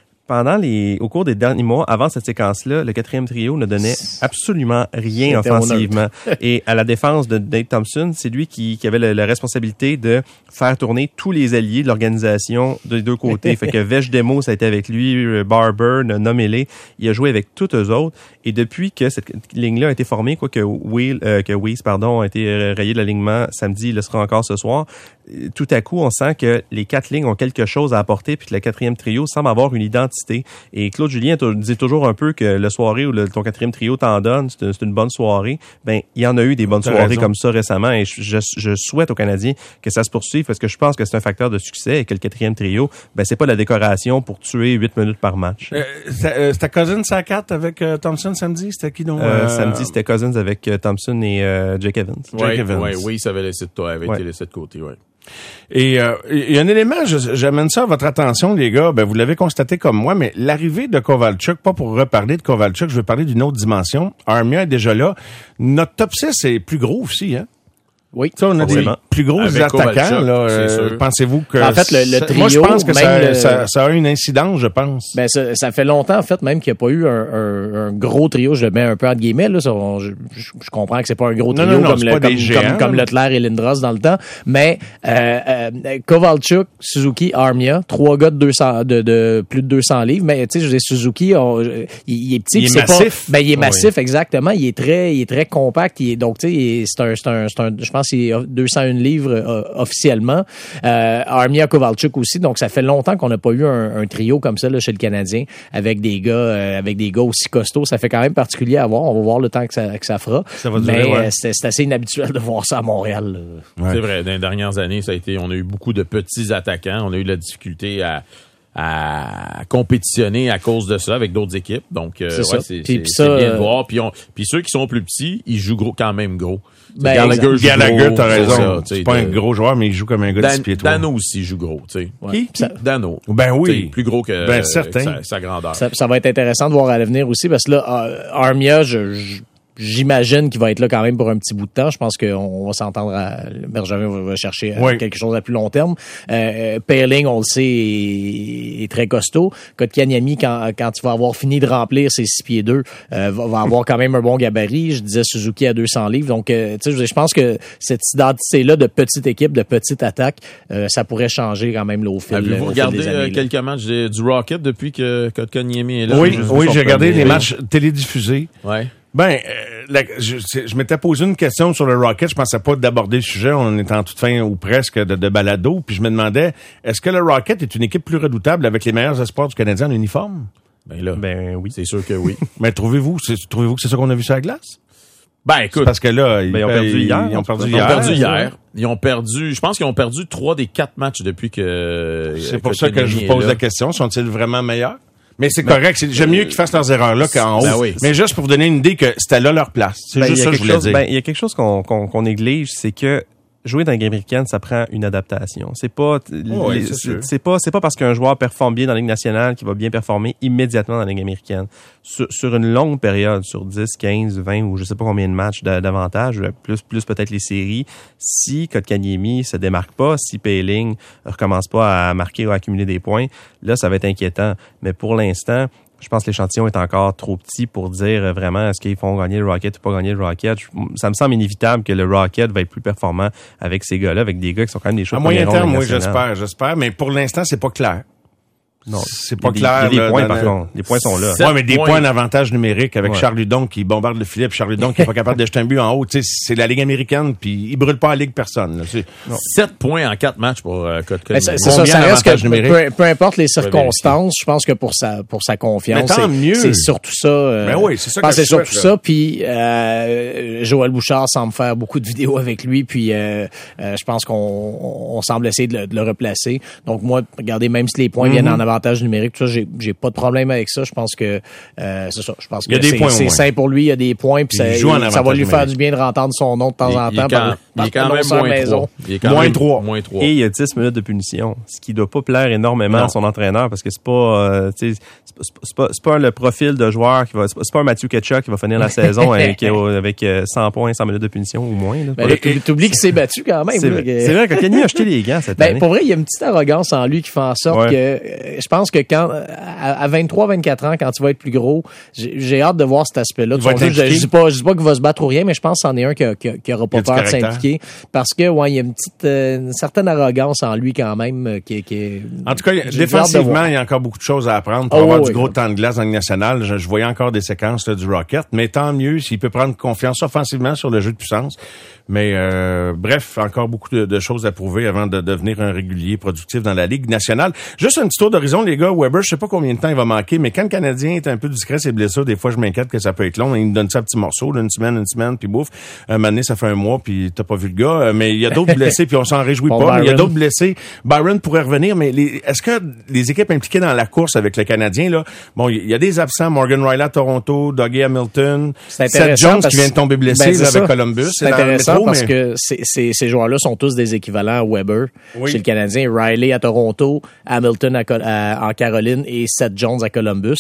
Au cours des derniers mois, avant cette séquence-là, le 4e trio ne donnait absolument rien offensivement. Et à la défense de Nate Thompson, c'est lui qui avait la responsabilité de faire tourner tous les alliés de l'organisation des 2 côtés. Fait que Vejdemo, ça a été avec lui, Barber, nommez-les. Il a joué avec tous eux autres. Et depuis que cette ligne-là a été formée, que Weiss a été rayé de l'alignement samedi, il le sera encore ce soir, tout à coup, on sent que les 4 lignes ont quelque chose à apporter puis que le 4e trio semble avoir une identité. Et Claude Julien dit toujours un peu que la soirée où ton 4e trio t'en donne, c'est une bonne soirée. Ben, il y en a eu des bonnes soirées comme ça récemment et je souhaite aux Canadiens que ça se poursuive parce que je pense que c'est un facteur de succès et que le 4e trio, ben, c'est pas la décoration pour tuer 8 minutes par match. C'était Cousins à 4 avec Thompson samedi? C'était qui donc? Samedi, c'était Cousins avec Thompson et Jake Evans. Oui, ça avait été laissé de côté, ouais. Et il y a un élément, j'amène ça à votre attention, les gars. Ben, vous l'avez constaté comme moi, mais l'arrivée de Kovalchuk, pas pour reparler de Kovalchuk, je veux parler d'une autre dimension. Armia est déjà là. Notre top 6 est plus gros aussi, hein? Oui. Ça, on a plus gros Avec attaquants, Kovalchuk, là, c'est sûr. pensez-vous que... En fait, le trio, moi, je pense que même ça a une incidence, je pense. Ben ça fait longtemps, en fait, même qu'il n'y a pas eu un gros trio. Je le mets un peu entre guillemets. Là, je comprends que c'est pas un gros trio comme Leclerc et Lindros dans le temps. Mais Kovalchuk, Suzuki, Armia, 3 gars de plus de 200 livres. Mais tu sais, je veux dire, Suzuki, il est petit. Il est massif. Il est massif, exactement. Il est très compact. Donc, tu sais, je pense qu'il est 201 livres officiellement. Armia, Kovalchuk aussi. Donc, ça fait longtemps qu'on n'a pas eu un trio comme ça là, chez le Canadien avec des gars aussi costauds. Ça fait quand même particulier à voir. On va voir le temps que ça fera. Ça va durer, mais c'est assez inhabituel de voir ça à Montréal. Ouais. C'est vrai, dans les dernières années, on a eu beaucoup de petits attaquants. On a eu la difficulté à compétitionner à cause de ça avec d'autres équipes. Donc, c'est bien de voir. Puis ceux qui sont plus petits, ils jouent quand même gros. Gallagher, t'as raison. C'est pas un gros joueur, mais il joue comme un gars de 6 pieds 3. Dano aussi joue gros, tu sais. Ouais. Qui? Dano. Ben oui. Plus gros que, sa grandeur. Ça va être intéressant de voir à l'avenir aussi, parce que là, Armia, j'imagine qu'il va être là quand même pour un petit bout de temps. Je pense qu'on va s'entendre. Bergevin va chercher quelque chose à plus long terme. Poehling, on le sait, est très costaud. Kotkaniemi, quand tu vas avoir fini de remplir ses 6 pieds 2, va avoir quand même un bon gabarit. Je disais Suzuki à 200 livres. Donc, tu sais, je pense que cette identité-là de petite équipe, de petite attaque, ça pourrait changer quand même là, au fil des années. Avez-vous regardé quelques matchs du Rocket depuis que Kotkaniemi est là? Oui, j'ai regardé les matchs télédiffusés. Ouais. Ben, je m'étais posé une question sur le Rocket. Je pensais pas d'aborder le sujet. On est en toute fin ou presque de balado. Puis je me demandais, est-ce que le Rocket est une équipe plus redoutable avec les meilleurs espoirs du Canadien en uniforme? Ben oui, c'est sûr que oui. Mais trouvez-vous que c'est ça qu'on a vu sur la glace? Ben écoute, parce que là, ils ont perdu hier. Je pense qu'ils ont perdu 3 des 4 matchs depuis que... C'est pour ça que je vous pose la question. Sont-ils vraiment meilleurs? Mais c'est correct. J'aime mieux qu'ils fassent leurs erreurs-là qu'en haut. Oui. Mais juste pour vous donner une idée que c'était là leur place. C'est juste ça que je voulais dire. Il y a quelque chose qu'on néglige, c'est que jouer dans la Ligue américaine, ça prend une adaptation. C'est pas parce qu'un joueur performe bien dans la Ligue nationale qu'il va bien performer immédiatement dans la Ligue américaine. Sur une longue période, sur 10, 15, 20 ou je sais pas combien de matchs d'avantage, plus peut-être les séries, si Kotkaniemi se démarque pas, si Poehling recommence pas à marquer ou à accumuler des points, là, ça va être inquiétant. Mais pour l'instant, je pense que l'échantillon est encore trop petit pour dire vraiment est-ce qu'ils font gagner le Rocket ou pas gagner le Rocket. Ça me semble inévitable que le Rocket va être plus performant avec ces gars-là, avec des gars qui sont quand même des choses. À moyen terme, oui, j'espère, mais pour l'instant, c'est pas clair. Non, c'est pas clair. Il y a des points, par contre. Les points sont là. Ouais, mais des points d'avantage numérique avec Charles Hudon qui bombarde le filet, puis Charles Hudon qui est pas capable de jeter un but en haut. Tu sais, c'est la Ligue américaine, puis il brûle pas la Ligue personne. Là. 7 points en 4 matchs pour Kotkaniemi. C'est ça, ça reste que peu importe les circonstances, je pense que pour sa confiance, c'est surtout ça. Ben oui, c'est ça. C'est surtout ça. Puis Joël Bouchard semble faire beaucoup de vidéos avec lui, puis je pense qu'on semble essayer de le replacer. Donc moi, regardez, même si les points viennent en avantage numérique, tout ça, j'ai pas de problème avec ça. Je pense que c'est ça. Je pense que c'est sain pour lui. Il y a des points, puis ça va lui faire du bien de rentendre son nom de temps en temps. Il est quand même moins 3. Et il y a 10 minutes de punition, ce qui doit pas plaire énormément à son entraîneur, parce que c'est pas, c'est pas le profil de joueur qui va, c'est pas un Matthew Tkachuk qui va finir la saison avec 100 points, 100 minutes de punition ou moins. T'oublies qu'il s'est battu quand même. C'est vrai que Kenny a acheté les gants cette année. Pour vrai, il y a une petite arrogance en lui qui fait en sorte que je pense que quand à 23-24 ans, quand tu vas être plus gros, j'ai hâte de voir cet aspect-là. Je dis pas qu'il va se battre ou rien, mais je pense que c'en est un qui aura pas peur de s'impliquer, parce que il y a une certaine arrogance en lui quand même qui est. En tout cas, défensivement, il y a encore beaucoup de choses à apprendre pour avoir du gros temps de glace dans le national. Je voyais encore des séquences du Rocket, mais tant mieux s'il peut prendre confiance offensivement sur le jeu de puissance. Mais bref, encore beaucoup de choses à prouver avant de devenir un régulier productif dans la Ligue nationale. Juste un petit tour d'horizon, les gars. Weber, je sais pas combien de temps il va manquer, mais quand le Canadien est un peu discret, ses blessures, des fois, je m'inquiète que ça peut être long. Il me donne ça à petits morceaux, une semaine, puis bouffe. Un moment donné, ça fait un mois, puis t'as pas vu le gars. Mais il y a d'autres blessés, puis on s'en réjouit pas. Mais il y a d'autres blessés. Byron pourrait revenir, mais est-ce que les équipes impliquées dans la course avec le Canadien, là, bon, il y a des absents. Morgan Riley à Toronto, Dougie Hamilton, Seth Jones qui vient de tomber blessé avec Columbus. C'est intéressant parce que ces joueurs-là sont tous des équivalents à Weber chez le Canadien. Riley à Toronto, Hamilton à en Caroline et Seth Jones à Columbus.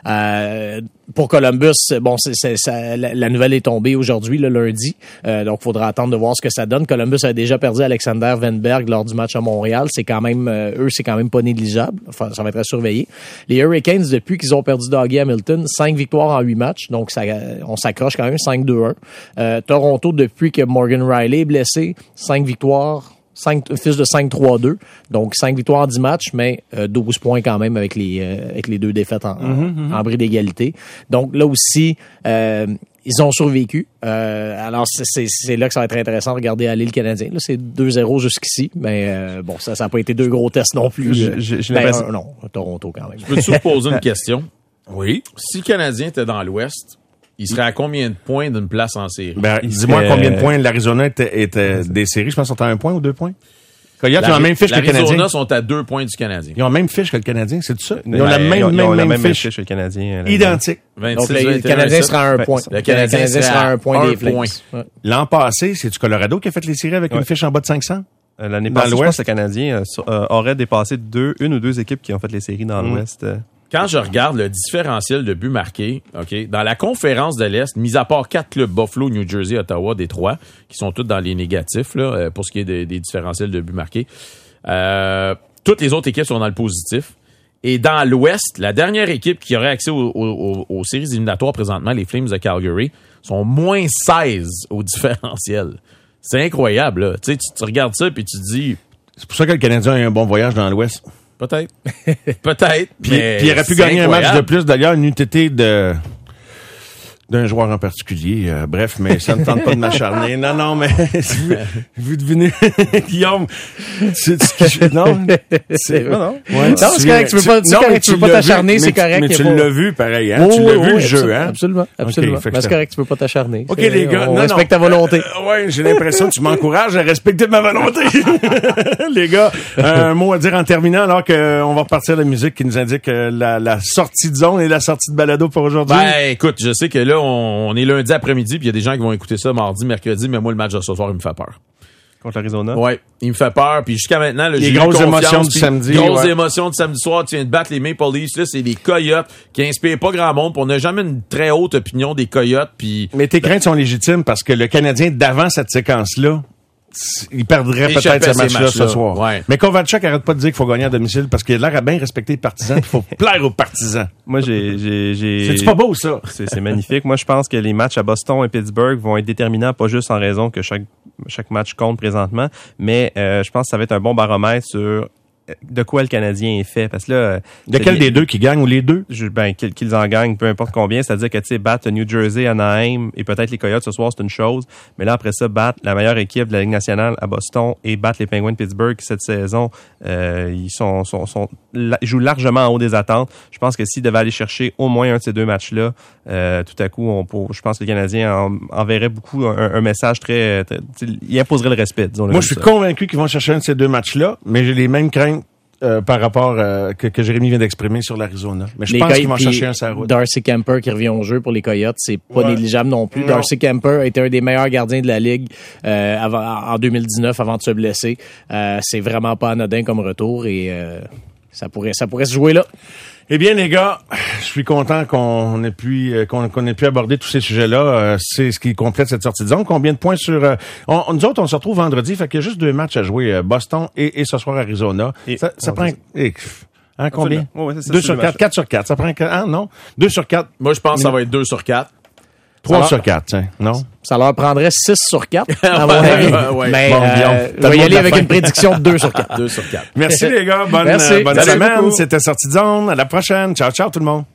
Pour Columbus, bon, la nouvelle est tombée aujourd'hui, le lundi. Donc, il faudra attendre de voir ce que ça donne. Columbus a déjà perdu Alexander Wenberg lors du match à Montréal. C'est quand même, c'est quand même pas négligeable. Enfin, ça va être à surveiller. Les Hurricanes, depuis qu'ils ont perdu Dougie Hamilton, 5 victoires en 8 matchs. Donc, on s'accroche quand même 5-2-1. Toronto, depuis que Morgan Riley est blessé, 5 victoires. Fiche de 5-3-2. Donc, 5 victoires en 10 matchs, mais 12 points quand même avec les 2 défaites en bris d'égalité. Donc, là aussi, ils ont survécu. Alors, c'est là que ça va être intéressant de regarder aller le Canadien. Là, c'est 2-0 jusqu'ici, mais bon, ça n'a pas été 2 gros tests non plus. Non, Toronto quand même. Je peux te poser une question? Oui. Si le Canadien était dans l'Ouest, il serait à combien de points d'une place en série? Ben, dis-moi combien de points l'Arizona était des séries. Je pense qu'ils sont à 1 point ou 2 points. Coyotes ont la même fiche que le Canadien. L'Arizona sont à 2 points du Canadien. Ils ont la même fiche que le Canadien, c'est tout ça? Ils ont la même fiche que le Canadien. identique. 26, Donc, le 21, Canadien sera à 1 point. Le Canadien sera à 1 point des Flames. Ouais. L'an passé, c'est-tu Colorado qui a fait les séries avec une fiche en bas de 500? L'année passée, je pense que le Canadien aurait dépassé une ou deux équipes qui ont fait les séries dans l'Ouest. Quand je regarde le différentiel de buts marqués, OK, dans la conférence de l'Est, mis à part 4 clubs, Buffalo, New Jersey, Ottawa, Détroit, qui sont tous dans les négatifs là, pour ce qui est des différentiels de buts marqués, toutes les autres équipes sont dans le positif. Et dans l'Ouest, la dernière équipe qui aurait accès aux séries éliminatoires présentement, les Flames de Calgary, sont moins 16 au différentiel. C'est incroyable, là. Tu sais, tu regardes ça puis tu te dis... C'est pour ça que le Canadien a eu un bon voyage dans l'Ouest. Peut-être. Peut-être. Puis il aurait pu gagner un match de plus. D'ailleurs, une UTT d'un joueur en particulier. Bref, mais ça ne tente pas de m'acharner. Non, mais vous devinez, Guillaume, non, c'est non. Ouais, non, c'est correct, tu peux pas t'acharner, c'est correct. Mais tu l'as vu pareil, hein? Tu l'as vu le jeu, hein? Absolument. Okay, mais c'est correct, tu peux pas t'acharner. OK, les gars, on respecte ta volonté. Ouais, j'ai l'impression que tu m'encourages à respecter ma volonté. Les gars, un mot à dire en terminant alors qu'on va repartir la musique qui nous indique la sortie de zone et la sortie de balado pour aujourd'hui. Ben, écoute, je sais que là, on est lundi après-midi, puis il y a des gens qui vont écouter ça mardi, mercredi, mais moi, le match de ce soir, il me fait peur. Contre l'Arizona? Ouais, il me fait peur, puis jusqu'à maintenant, là, les grosses émotions du samedi. Grosses émotions du samedi soir, tu viens de battre les Maple Leafs, là, c'est les Coyotes qui inspirent pas grand monde, puis on n'a jamais une très haute opinion des Coyotes, puis... Mais tes craintes sont légitimes parce que le Canadien, d'avant cette séquence-là, il perdrait peut-être ce match-là ce soir. Ouais. Mais Kovalchuk arrête pas de dire qu'il faut gagner à domicile parce qu'il a l'air à bien respecter les partisans. Il faut plaire aux partisans. Moi, C'est-tu pas beau, ça? C'est magnifique. Moi, je pense que les matchs à Boston et Pittsburgh vont être déterminants, pas juste en raison que chaque match compte présentement, mais je pense que ça va être un bon baromètre sur de quoi le Canadien est fait. Parce que là, de quel des deux qui gagne ou les deux? Qu'ils en gagnent, peu importe combien. C'est-à-dire que, tu sais, battre New Jersey, Anaheim et peut-être les Coyotes ce soir, c'est une chose. Mais là, après ça, battre la meilleure équipe de la Ligue nationale à Boston et battre les Penguins de Pittsburgh cette saison, ils jouent largement en haut des attentes. Je pense que s'ils devaient aller chercher au moins un de ces deux matchs-là, tout à coup, je pense que le Canadien enverrait beaucoup un message très il imposerait le respect, disons. Moi, je suis convaincu qu'ils vont chercher un de ces deux matchs-là, mais j'ai les mêmes craintes par rapport que Jérémy vient d'exprimer sur l'Arizona. Mais je pense qu'ils vont chercher un sur la route. Darcy Kemper qui revient au jeu pour les Coyotes, c'est pas négligeable non plus. Non. Darcy Kemper a été un des meilleurs gardiens de la Ligue en 2019 avant de se blesser. C'est vraiment pas anodin comme retour et ça pourrait se jouer là. Eh bien, les gars, je suis content qu'on ait pu aborder tous ces sujets-là. C'est ce qui complète cette sortie de zone. Combien de points sur... nous autres, on se retrouve vendredi, fait qu'il y a juste 2 matchs à jouer, Boston et ce soir Arizona. Ça prend... combien? Ouais, 2 sur 4, 4 sur 4. Ça prend... non? 2 sur 4. Moi, je pense que ça va être 2 sur 4. 3 sur 4, tiens. Non? Ça leur prendrait 6 sur 4, à mon avis. Ouais. Mais bon, on va y aller avec une prédiction de 2 sur 4. 2 sur 4. Merci les gars. Bonne Merci. semaine. C'était Sortie de zone. À la prochaine. Ciao, ciao tout le monde.